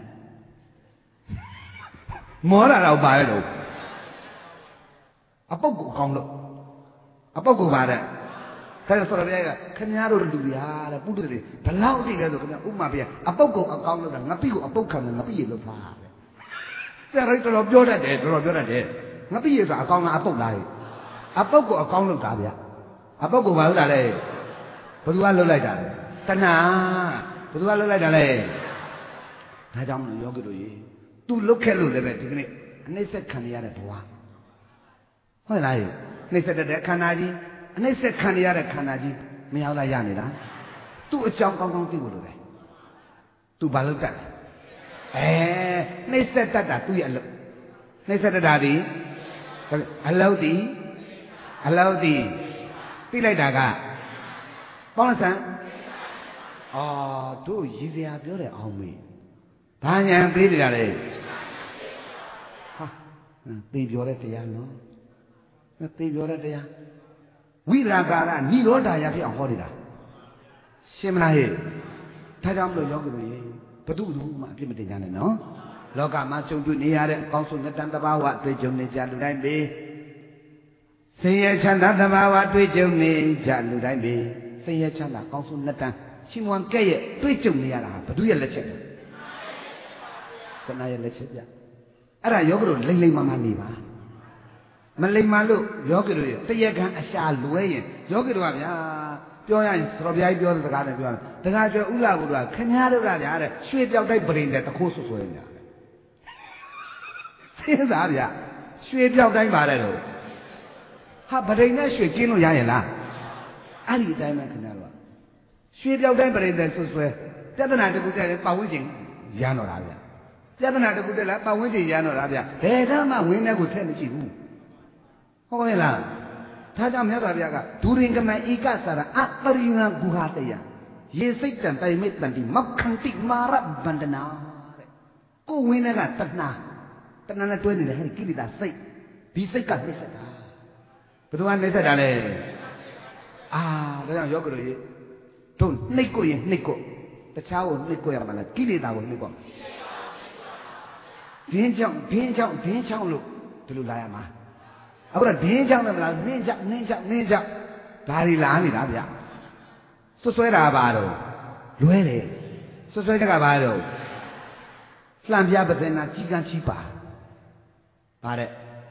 မောတာတော့ပါရဲ့တော့အပုတ်ကိုအကောင်းလို့အပုတ်ကိုပါတဲ့ဒါဆိုတော့ဗျာခင်ဗျားတို့လူတွေဟာတဲ့ပုတ္တတွေဘလောက်သိလဲဆိုခင်ဗျာဥမာဗျာအပုတ်ကိုအကောင်းလို့တာငပိကိုအပုတ်ခံတယ်ငပိရေလို့ပါပဲဆရာတော်တော်ပြောတတ်တယ်တော်တော်ပြောတတ်တယ်ငပိရေဆိုအကောင်းလားအပုတ်လားအပုတ်ကိုအကောင်းလို့တာဗျာအပုတ်ကိုဘာလို့တာလဲဘယ်သူကလှုပ်လိုက်တာလဲတဏှာဘယ်သူကလှုပ်လိုက်တာလဲဒါကြောင့်မလို့ယောဂီတို့ရေသူလှုပ်ခဲ့လို့လည်းပဲဒီကနေ့အနှိမ့်ဆက်ခံရတဲ့ဘဝဟုတ်လားနှိမ့်ဆက်တဲ့ခန္ဓာကြီးအနှိမ့်ဆက်ခံရတဲ့ခန္ဓာကြီးမရောက်လာရနေတာသူ့အကြောင်းကောင်းကောင်းသိဖို့လိုတယ်သူဘာလုပ်တတ်လဲနှိမ့်ဆက်တတ်တာသူ့ရဲ့အလုပ်နှိမ့်ဆက်တတ်တာဒီအလုပ်ဒီသိလိုက်တာကပေါင်းစံတို့ရည်စရာပြောတယ်အောင်မေးဘာညာပေးနေတာလဲဟာသိပြောတဲ့တရားနော်သိပြောတဲ့တရားဝိရာကာရနိရောဓရာဖြစ်အောင်ဟောနေတာရှင်းမလားဟဲ့ဒါကြောင့်မလို့ယောဂီတို့ရေဘု து မှအပြစ်မတင်ကြနဲ့နော်လောကမှာကြုံတွေ့နေရတဲ့အကောင်းဆုံးနှစ်တန်တဘာဝတွေ့ကြုံနေကြလူတိုင်းပဲဆင်းရဲချမ်းသာတဘာဝတွေ့ကြုံနေကြလူတိုင်းပဲဆင်းရဲချမ်းသာအကောင်းဆုံးနှစ်တန်ရှင်ဝန်ကဲ့ရဲ့တွေ့ကြုံနေရတာဘု து ရဲ့လက်ချက်ခဏရဲ့လက်ချက်ပြအဲ့ဒါယောဂီတို့လိမ့်လိမ့်မမနေပါမလိမ္မာလို့ယောဂီတို့ရဲ့တရခံအရှာလွဲရင်ယောဂီတို့ကဗျာပြောရရင်သတော်ဗျာကြီးပြောတဲ့စကားနဲ့ပြောတယ်တခါကျော်ဥလာဘုရားခင်ဗျားတို့ကဗျာတဲ့ရွှေပြောက်တိုက်ပရင်တဲ့တခိုးဆွဆွဲညာစဉ်းစားဗျာရွှေပြောက်တိုင်းပါတဲ့တော့ဟာပရင်နဲ့ရွှေကျင်းလို့ရရင်လားအဲ့ဒီအတိုင်းပဲခင်ဗျားတို့ကရွှေပြောက်တိုင်းပရင်တဲ့ဆွဆွဲပြဿနာတကူတဲ့ပတ်ဝန်းကျင်ရမ်းတော့တာဗျာပြဿနာတကူတဲ့လားပတ်ဝန်းကျင်ရမ်းတော့တာဗျာဘယ်တော့မှဝင်းထဲကိုထည့်မရှိဘူးဟုတ်ကဲ့လားဒါကြောင့်မြတ်စွာဘုရားကဒူရင်ကမဧကသရအပရိယဂုဟာတယရေစိတ်တန်တိုင်မေတ္တန်ဒီမောက္ခန္တိမာရဗန္ဒနာတဲ့ကိုဝင်းတဲ့ကတဏှာနဲ့တွဲနေတယ်ဟဲ့ကိလေသာစိတ်ဒီစိတ်ကနှိမ့်ဆက်တာဘယ်သူကနှိမ့်ဆက်တာလဲဒါကြောင့်ယောဂီတို့ရေတို့နှိမ့်ကိုရင်နှိမ့်ကိုတခြားကိုနှိမ့်ကိုရမှာလားကိလေသာကိုနှိမ့်ကိုဒင်းချောင်းလို့ဒီလိုလာရမှာအခုတော့ဒင်းချောင်းတယ်မလားနင်းချောင်းဒါတွေလာနေတာဗျဆွဲတာပါတော့လွဲတယ်ဆွဲချက်ကပါတော့လှံပြပဇင်နာကြီးကန်းကြီးပါတဲ့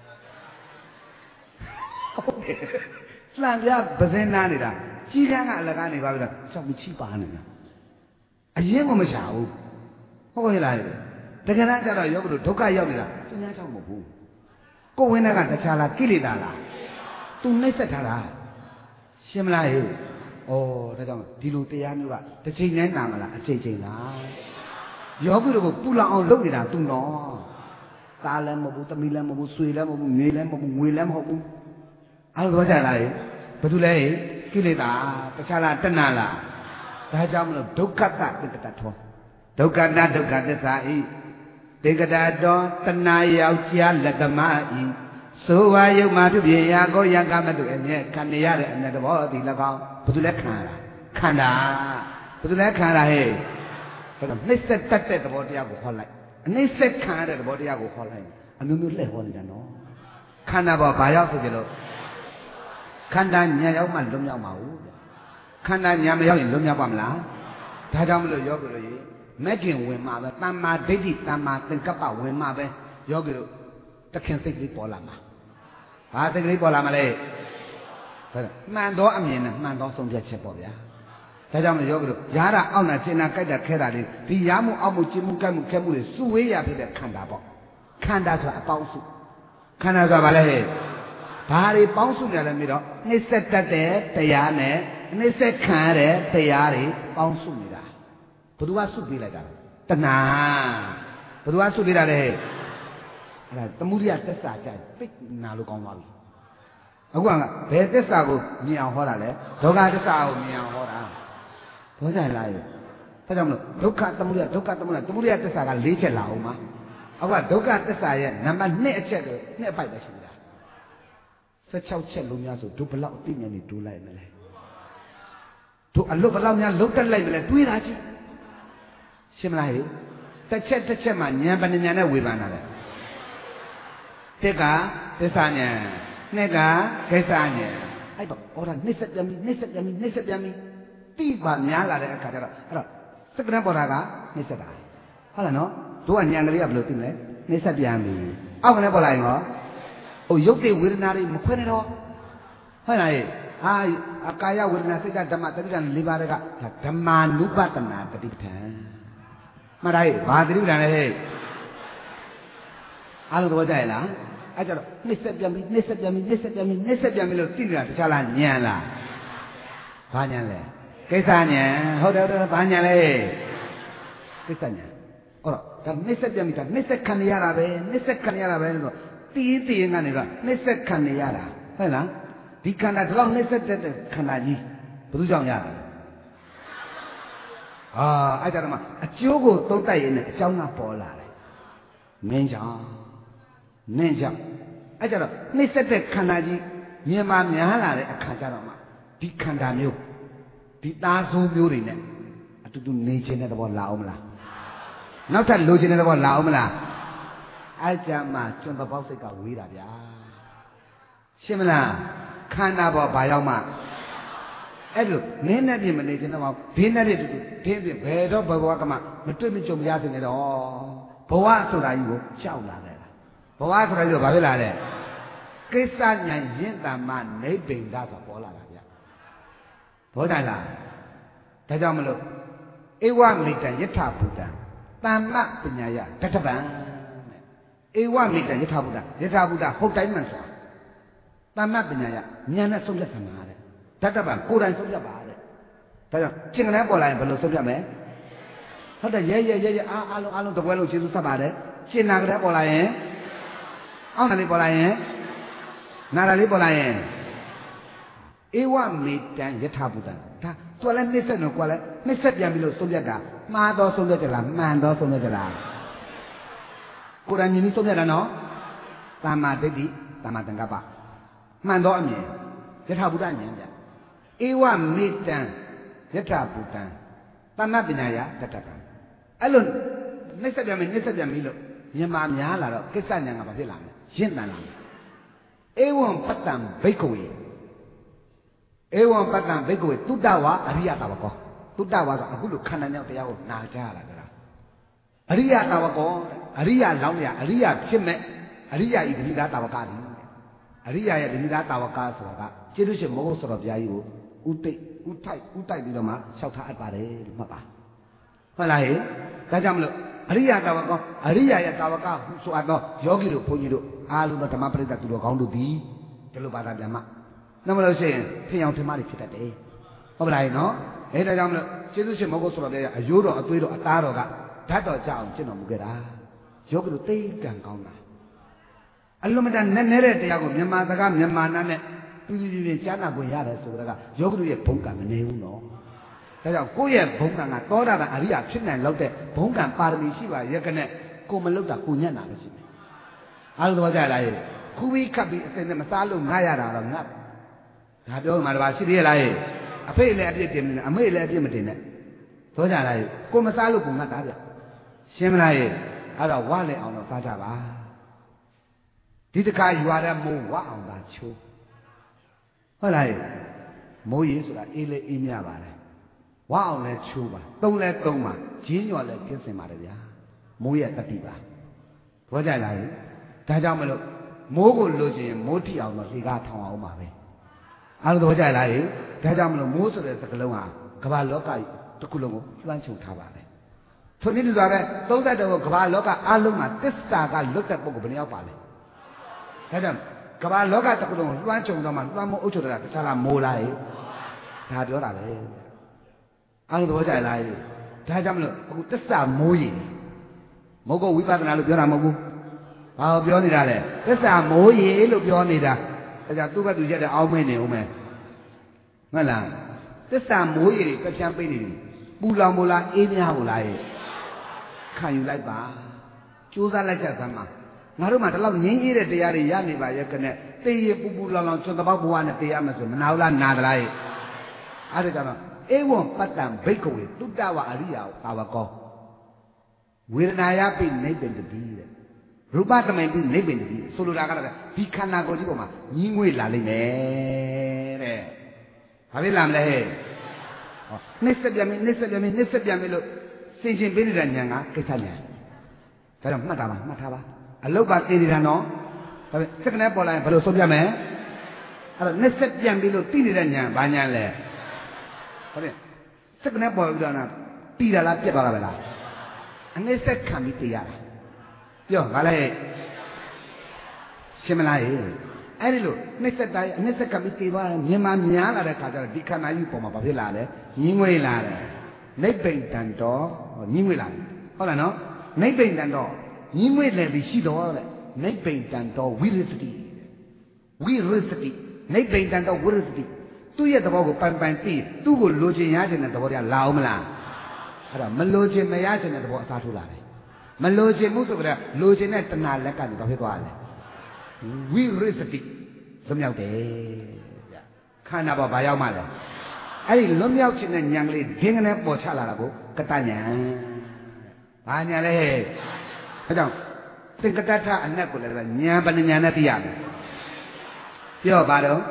ဟုတ်တယ်လှံပြပဇင်နာနေတာကြီးကန်းကအလကားနေပါပြီတော့ကြောက်မချီပါနေတာအရင်ကမရှာဘူးဟုတ်ရဲ့လားတကယ်တမ်းကျတော့ယောဂလို့ဒုက္ခရောက်နေတာသူများကြောင့်မဟုတ်ဘူးကိုယ်ဝင်းတဲ့ကတခြားလားကိလေသာလားသူနှိမ့်ဆက်ထားတာရှင်းမလားဟဲ့ဒါကြောင့်ဒီလိုတရားမျိုးကတစ်ချိန်နဲ့နာမလားအချိန်လားယောဂီတို့ကိုပူလောင်အောင်လုပ်နေတာသူနော်သားလည်းမဟုတ်ဘူးသမီးလည်းမဟုတ်ဘူးဆွေလည်းမဟုတ်ဘူးငွေလည်းမဟုတ်ဘူးငွေလည်းမဟုတ်ဘူးအဲ့လိုကြလားဘယ်သူလဲကိလေသာတခြားလားတဏှာလားဒါကြောင့်မလို့ဒုက္ခတသက္ကတထောဒုက္ခတဒုက္ခသစ္စာဤတေကတာတော်တဏှာယောက်ျားလက်သမားဤဆိုဝါယုတ်မှာပြုပြင်ရာကိုယံကမတုအမြဲခံရတဲ့အမြဲတဘောဒီ၎င်းဘယ်သူလဲခံရတာခန္ဓာဘယ်သူလဲခံရတာဟဲ့နှိမ့်ဆက်တတ်တဲ့သဘောတရားကိုဟောလိုက်အနှိမ့်ဆက်ခံရတဲ့သဘောတရားကိုဟောလိုက်အမျိုးမျိုးလှည့်ဟောနေတာနော်ခန္ဓာပေါ်ဘာရောက်ဆိုကြလို့ခန္ဓာညာရောက်မှလွတ်မြောက်မှာဟုတ်ခန္ဓာညာမရောက်ရင်လွတ်မြောက်ပါမလားဒါကြောင့်မလို့ယောဂီတို့ရေမဲ့ခင်ဝင်မှာပဲတမ္မာဒိဋ္ဌိတမ္မာသင်္ကပ္ပဝင်မှာပဲယောဂီတို့တခင်စိတ်ကလေးပေါ်လာမှာဘာစိတ်ကလေးပေါ်လာမှာလဲမှန်သောအမြင်နဲ့မှန်သောဆုံးဖြတ်ချက်ပေါ့ဗျာဒါကြောင့်မလို့ယောဂီတို့ယာရအောက်နာကျင်နာကြိုက်တာခဲတာလေးဒီရာမှုအောက်မှုကျင်မှုကြိုက်မှုခဲမှုတွေစုဝေးရဖြစ်တဲ့ခန္ဓာပေါ့ခန္ဓာဆိုတာအပေါင်းစုခန္ဓာဆိုတာဘာလဲဟဲ့ဘာတွေပေါင်းစုနေလဲပြီးတော့နှိစ္စတတ်တဲ့တရားနဲ့နှိစ္စခံရတဲ့တရားတွေပေါင်းစုနေတာဘယ်သူကစုပေးလိုက်တာတဏှာဘယ်သူကစုပေးတာလဲအဲ့ဒါသမုဒိယသစ္စာကြိုက်ပိတ်နာလို့ကောင်းသွားပြီအခုကဘယ်သစ္စာကိုမြင်အောင်ဟောတာလဲဒုက္ခသစ္စာကိုမြင်အောင်ဟောတာဘောကြလားရဲ့ဒါကြောင့်မလို့ဒုက္ခသမုဒယဒုက္ခသမုဒယသမုဒယသစ္စာက၄ချက်လာအောင်ပါအခုကဒုက္ခသစ္စာရဲ့နံပါတ်2အချက်ကို2အပိုက်ပဲရှိနေတာ16ချက်လုံးများဆိုတို့ဘလောက်အသိဉာဏ်တွေတိုးလိုက်မလဲတို့အလွတ်ဘလောက်များလုံးတက်လိုက်မလဲတွေးတာကြည့်ရှင်းမလားဟဲ့တစ်ချက်တစ်ချက်မှဉာဏ်ပညာဉာဏ်နဲ့ဝေဖန်တာလေတစ်ကသစ္စာဉာဏ်နှစ်ကကိစ္စဉာဏ်အဲ့တော့ဟောတာနှိစ္စပြန်ပြီနှိစ္စပြန်ပြီနှိစ္စပြန်ပြီတိပါများလာတဲ့အခါကျတော့အဲ့တော့စက္ကန့်ပေါ်တာကနှိစ္စတာဟုတ်လားနော်တို့ကဉာဏ်ကလေးကဘယ်လိုသိမလဲနှိစ္စပြန်ပြီအောက်ကလည်းပေါ်လာရင်ရောဟိုရုပ်တွေဝေဒနာတွေမခွဲနဲ့တော့ဟုတ်လားဟာအကာယဝေဒနာစိတ်ဓမ္မတတိယ၄ပါးကဓမ္မာနုပတနာတတိပဋ္ဌာန်မှတ်လိုက်ဘာတတိပဋ္ဌာန်လဲဟဲ့အားလုံးသဘောကျရဲ့လားအဲ့ကြတော့နှိစ္စပြန်ပြီနှိစ္စပြန်ပြီနှိစ္စပြန်ပြီနှိစ္စပြန်ပြီလို့သိနေတာတခြားလားဉာဏ်လားဘာဉာဏ်လဲကိစ္စဉာဏ်ဟုတ်တယ်ဘာဉာဏ်လဲကိစ္စဉာဏ်ဟုတ်တော့ဒါနှိစ္စပြန်ပြီဒါနှိစ္စခံရတာပဲနှိစ္စခံရတာပဲလို့တီးတီးကနေတော့နှိစ္စခံရတာဟုတ်လားဒီခန္ဓာဒီလောက်နှိစ္စတဲ့ခန္ဓာကြီးဘယ်သူကြောင့်ရတာအဲ့ကြတော့မှအကျိုးကိုသုံးတတ်ရင်လည်းအကြောင်းကပေါ်လာတယ်မင်းကြောင့်နင့်ကြောင့်အဲ့ကြတော့နှိစ္စတဲ့ခန္ဓာကြီးမြင်မှများလာတဲ့အခါကျတော့မှဒီခန္ဓာမျိုးဒီသားဆိုးမျိုးတွေနဲ့အတူတူနေခြင်းတဲ့သဘောလာအောင်မလားနောက်ထပ်လိုချင်တဲ့သဘောလာအောင်မလားအဲ့ကြမှာကျွန်းသပေါက်စိတ်ကဝေးတာဗျာရှင်းမလားခန္ဓာပေါ်ဘာရောက်မှအဲ့လိုနင်းနဲ့ပြင်မနေခြင်းတော့ဒင်းနဲ့တူတူဒင်းပြင်ဘယ်တော့ဘဝကမှမတွေ့မကြုံရစင်နေတော့ဘဝဆိုတာကြီးကိုကြောက်လာတယ်ဘဝဆိုတာကြီးကိုဘာဖြစ်လာလဲကိစ္စဉာဏ်ရင့်တမနိဗ္ဗိန္ဒဆိုပေါ်လာတာဗျဘောကြလားဒါကြောင့်မလို့ဧဝမိတံယထာဘူတံသမ္မပညာယတတပံဧဝမိတံယထာဘူတံယထာဘူတဟုတ်တိုင်းမှန်စွာသမ္မပညာယဉာဏ်နဲ့ဆုံးဖြတ်သမှာတဲ့တတပံကိုယ်တိုင်ဆုံးဖြတ်ပါတဲ့ဒါကြောင့်ကျင်ကလေးပေါ်လာရင်ဘယ်လိုဆုံးဖြတ်မလဲဟုတ်တယ်ရဲအားလုံးတပွဲလုံးကျေးဇူးဆက်ပါတယ်ရှင်းနာကလေးပေါ်လာရင်အောင်းနာလေးပေါ်လာရင်နာတာလေးပေါ်လာရင်ဧဝမေတံယထာဘူတံဒါသူကလည်းနှိစ္စတော့ကိုယ်လည်းနှိစ္စပြန်ပြီလို့ဆုံးဖြတ်တာမှားတော့ဆုံးဖြတ်တယ်လားမှန်တော့ဆုံးဖြတ်တယ်လားကိုယ်တိုင်မြင်ပြီးဆုံးဖြတ်တာနော်သမ္မာဒိဋ္ဌိသမ္မာသင်္ကပ္ပမှန်တော့အမြင်ယထာဘူတဉာဏ်ပြဧဝမေတံယထာဘူတံသမ္မာပညာယတတကံအဲ့လိုနှိစ္စပြန်ပြီနှိစ္စပြန်ပြီလို့မြင်မှများလာတော့ကိစ္စဉာဏ်ကဘာဖြစ်လာလဲရင့်တန်လာတယ်ဧဝံပတ္တံဘိက္ခဝေဧဝံပတ္တံဘိက္ခဝေသုတ္တဝါအရိယတဝကောသုတ္တဝါဆိုအခုလိုခန္ဓာမြောက်တရားကိုနာကြရတာကြလားအရိယတဝကောအရိယလောင်းရအရိယဖြစ်မဲ့အရိယဤဂတိသားတဝကတိအရိယရဲ့ဂတိသားတဝကဆိုတာကကျေးဇူးရှင်မဟုတ်ဆိုတော့ဘုရားကြီးကိုဥတိုက်ပြီးတော့မှလျှောက်ထားအပ်ပါတယ်လို့မှတ်ပါဟုတ်လားဟဲ့ဒါကြောင့်မလို့အရိယတဝကောအရိယရဲ့တဝကဟုဆိုအပ်သောယောဂီတို့ဘုန်းကြီးတို့အားလုံးသောဓမ္မပရိသတ်သူတော်ကောင်းတို့သည်ဒီလိုပါတာပြန်မှနှမလို့ရှိရင်ထင်အောင်ထင်မှားတွေဖြစ်တတ်တယ်ဟုတ်ပါလားနော်အဲဒါကြောင့်မလို့ကျေးဇူးရှင်မဟုတ်ဆိုတော့ဘုရားအယိုးတော်အသွေးတော်အသားတော်ကဓာတ်တော်ကြအောင်ကျင့်တော်မူခဲ့တာယောဂီတို့သိကံကောင်းတာအလုံးမတန်နဲ့တဲ့တရားကိုမြန်မာစကားမြန်မာနာနဲ့ပြင်းကြားနာခွင့်ရတယ်ဆိုတော့ကယောဂီတို့ရဲ့ဘုံကံမနေဘူးနော်ဒါကြောင့်ကိုယ့်ရဲ့ဘုံကံကသောတာပန်အရိယာဖြစ်နိုင်လောက်တဲ့ဘုံကံပါရမီရှိပါရဲ့ကနဲ့ကိုမလုတ်တာကိုညံ့တာပဲရှိတယ်အားလုံးသဘောကျလားရဲ့ခူးပြီးခတ်ပြီးအစင်နဲ့မစားလို့ငှရတာတော့ငတ်ဒါပြောမှတပါရှိသေးရဲ့လားရဲ့အဖေလည်းအပြစ်တင်နေအမေလည်းအပြစ်မတင်နဲ့သောကြလားရဲ့ကိုမစားလို့ကိုငတ်တာဗျရှင်းမလားရဲ့အဲ့တော့ဝလည်းအောင်တော့စားကြပါဒီတခါရွာတဲ့မိုးဝအောင်သာချိုးဟုတ်လားရဲ့မိုးရေဆိုတာအေးလေအေးမြပါတယ်ဝအောင်လဲချိုးပါသုံးလဲသုံးပါဂျင်းညော်လဲကင်းစင်ပါတယ်ဗျာမိုးရဲ့တတိပါဘောကြလားရဲ့ဒါကြောင့်မလို့မိုးကိုလိုချင်မိုးတိအောင်တော့လေကားထောင်အောင်ပါပဲအားလုံးသဘောကျလားဟိဒါကြောင့်မလို့မိုးဆိုတဲ့စကားလုံးဟာကမ္ဘာလောကကြီးတစ်ခုလုံးကိုလွှမ်းခြုံထားပါတယ်ထိုနည်းတူစွာပဲ30တော်ကမ္ဘာလောကအားလုံးမှာသစ္စာကလွတ်တဲ့ပုဂ္ဂိုလ်ဘယ်နှယောက်ပါလဲဒါကြောင့်ကဘာလောကတစ်ခုလုံးလွှမ်းခြုံတော့မှလွှမ်းမိုးအုပ်ချုပ်တာတခြားလားမိုးလားဒါပြောတာပဲအားလုံးသဘောကျလားဒါကြောင့်မလို့အခုတစ္ဆာမိုးရင်မဟုတ်ကောဝိပဿနာလို့ပြောတာမဟုတ်ဘူးဘာလို့ပြောနေတာလဲတစ္ဆာမိုးရေလို့ပြောနေတာဒါကြောင့်သူ့ဘက်သူရက်တဲ့အောင်းမင်းနေဦးမယ်ဟုတ်လားတစ္ဆာမိုးရေတွေပြပြန်းပေးနေတယ်ပူလောင်မို့လားအေးမြမို့လားခံယူလိုက်ပါကြိုးစားလိုက်ကြသမ်းပါငါတို့မှဒီလောက်ငြင်းကြီးတဲ့တရားတွေရနေပါရဲ့ကနဲ့တေးရပူပူလောင်လောင်ကျွတ်တပေါက်ဘဝနဲ့တေးရမယ်ဆိုမနာဘူးလားနာသလားအဲ့ဒါကြောင့်ဧဝံပတ္တံဘိက္ခဝေတုတ္တဝအရိယာဘာဝကောဝေဒနာယပိနိဗ္ဗာန်တတိတဲ့ရူပသမိန်ပိနိဗ္ဗာန်တတိဆိုလိုတာကတော့ဒီခန္ဓာကိုယ်ကြီးပေါ်မှာညီးငွေ့လာလိမ့်မယ်တဲ့ဘာဖြစ်လာမလဲဟဲ့ဟောနှိစ္စပြန်ပြီနှိစ္စပြန်ပြီနှိစ္စပြန်ပြီလို့စင်ချင်းပေးနေတဲ့ညာကကိစ္စညာဒါကြောင့်မှတ်တာပါမှတ်ထားပါအလုတ်ပါသိနေတာနော်ဒါပေမဲ့စက္ကနဲ့ပေါ်လာရင်ဘယ်လိုဆုံးပြမယ်အဲ့တော့နှိစ္စပြန်ပြီလို့သိနေတဲ့ညာဘာညာလဲဟုတ်တယ်စက္ကနဲ့ပေါ်ပြီးတော့ပြီးတာလားပြတ်သွားတာပဲလားအနှိစ္စခံပြီးသိရတာပြောငါလည်းရှင်းမလားအဲ့ဒီလိုနှိစ္စတိုင်းအနှိစ္စခံပြီးသိသွားတယ်မြန်မာများလာတဲ့ခါကျတော့ဒီခန္ဓာကြီးပေါ်မှာဘာဖြစ်လာလဲညင်းငွေလာတယ်နိဗ္ဗိတံတော်ညင်းငွေလာတယ်ဟုတ်လားနော်နိဗ္ဗိတံတော်ညင်းငွေလည်းပြီးရှိတော်တဲ့နိဗ္ဗိတံတော်ဝိရစတိဝိရစတိနိဗ္ဗိတံတော်ဝိရစတိသူ့ရဲ့သဘောကိုပိုင်ပိုင်သိသူ့ကိုလိုချင်ရချင်တဲ့သဘောတရားလာအောင်မလားအဲ့တော့မလိုချင်မရချင်တဲ့သဘောအစားထိုးလာတယ်မလိုချင်မှုဆိုကြတဲ့လိုချင်တဲ့တဏှာလက်ကနေဘာဖြစ်သွားလဲဝိရစတိလွတ်မြောက်တယ်ဗျခန္ဓာပေါ်ဘာရောက်မှလဲအဲ့ဒီလွတ်မြောက်ခြင်းနဲ့ဉာဏ်ကလေးဒင်းကနေပေါ်ချလာတာကိုကတဉာဏ်ဘာဉာဏ်လဲအဲကြောင့်သင်္ကတထအနက်ကိုလည်းဉာဏ်ပညာနဲ့သိရမယ်ပြောပါတော့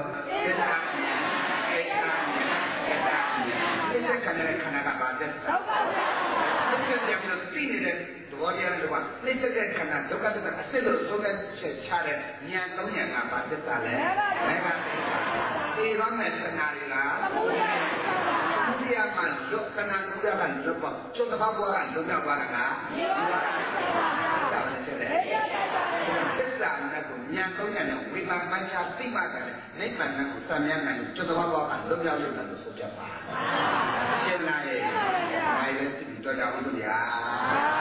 ဘောတရားတွေမှာနှိစ္စတဲ့ခန္ဓာဒုက္ခတွေကအစစ်လို့သုံးတဲ့ချက်ချတဲ့ဉာဏ်သုံးဉာဏ်ကဘာသက်တာလဲမဲကသိပါမယ်ခန္ဓာတွေလားဘုရားမှာလွတ်ခန္ဓာဘုရားကလွတ်ပေါ့ကျွတ်တဘောကလွတ်မြောက်သွားတာကဒါပဲတဲ့သစ္စာနဲ့ကိုဉာဏ်သုံးဉာဏ်နဲ့ဝိပါမညာသိမှတယ်နိဗ္ဗာန်ကိုသံမြတ်နိုင်ကျွတ်တဘောကလွတ်မြောက်လို့တယ်လို့ဆိုကြပါရှင်းလားရဲ့ဒါလည်းသိတော့ကြအောင်လို့ဗျာ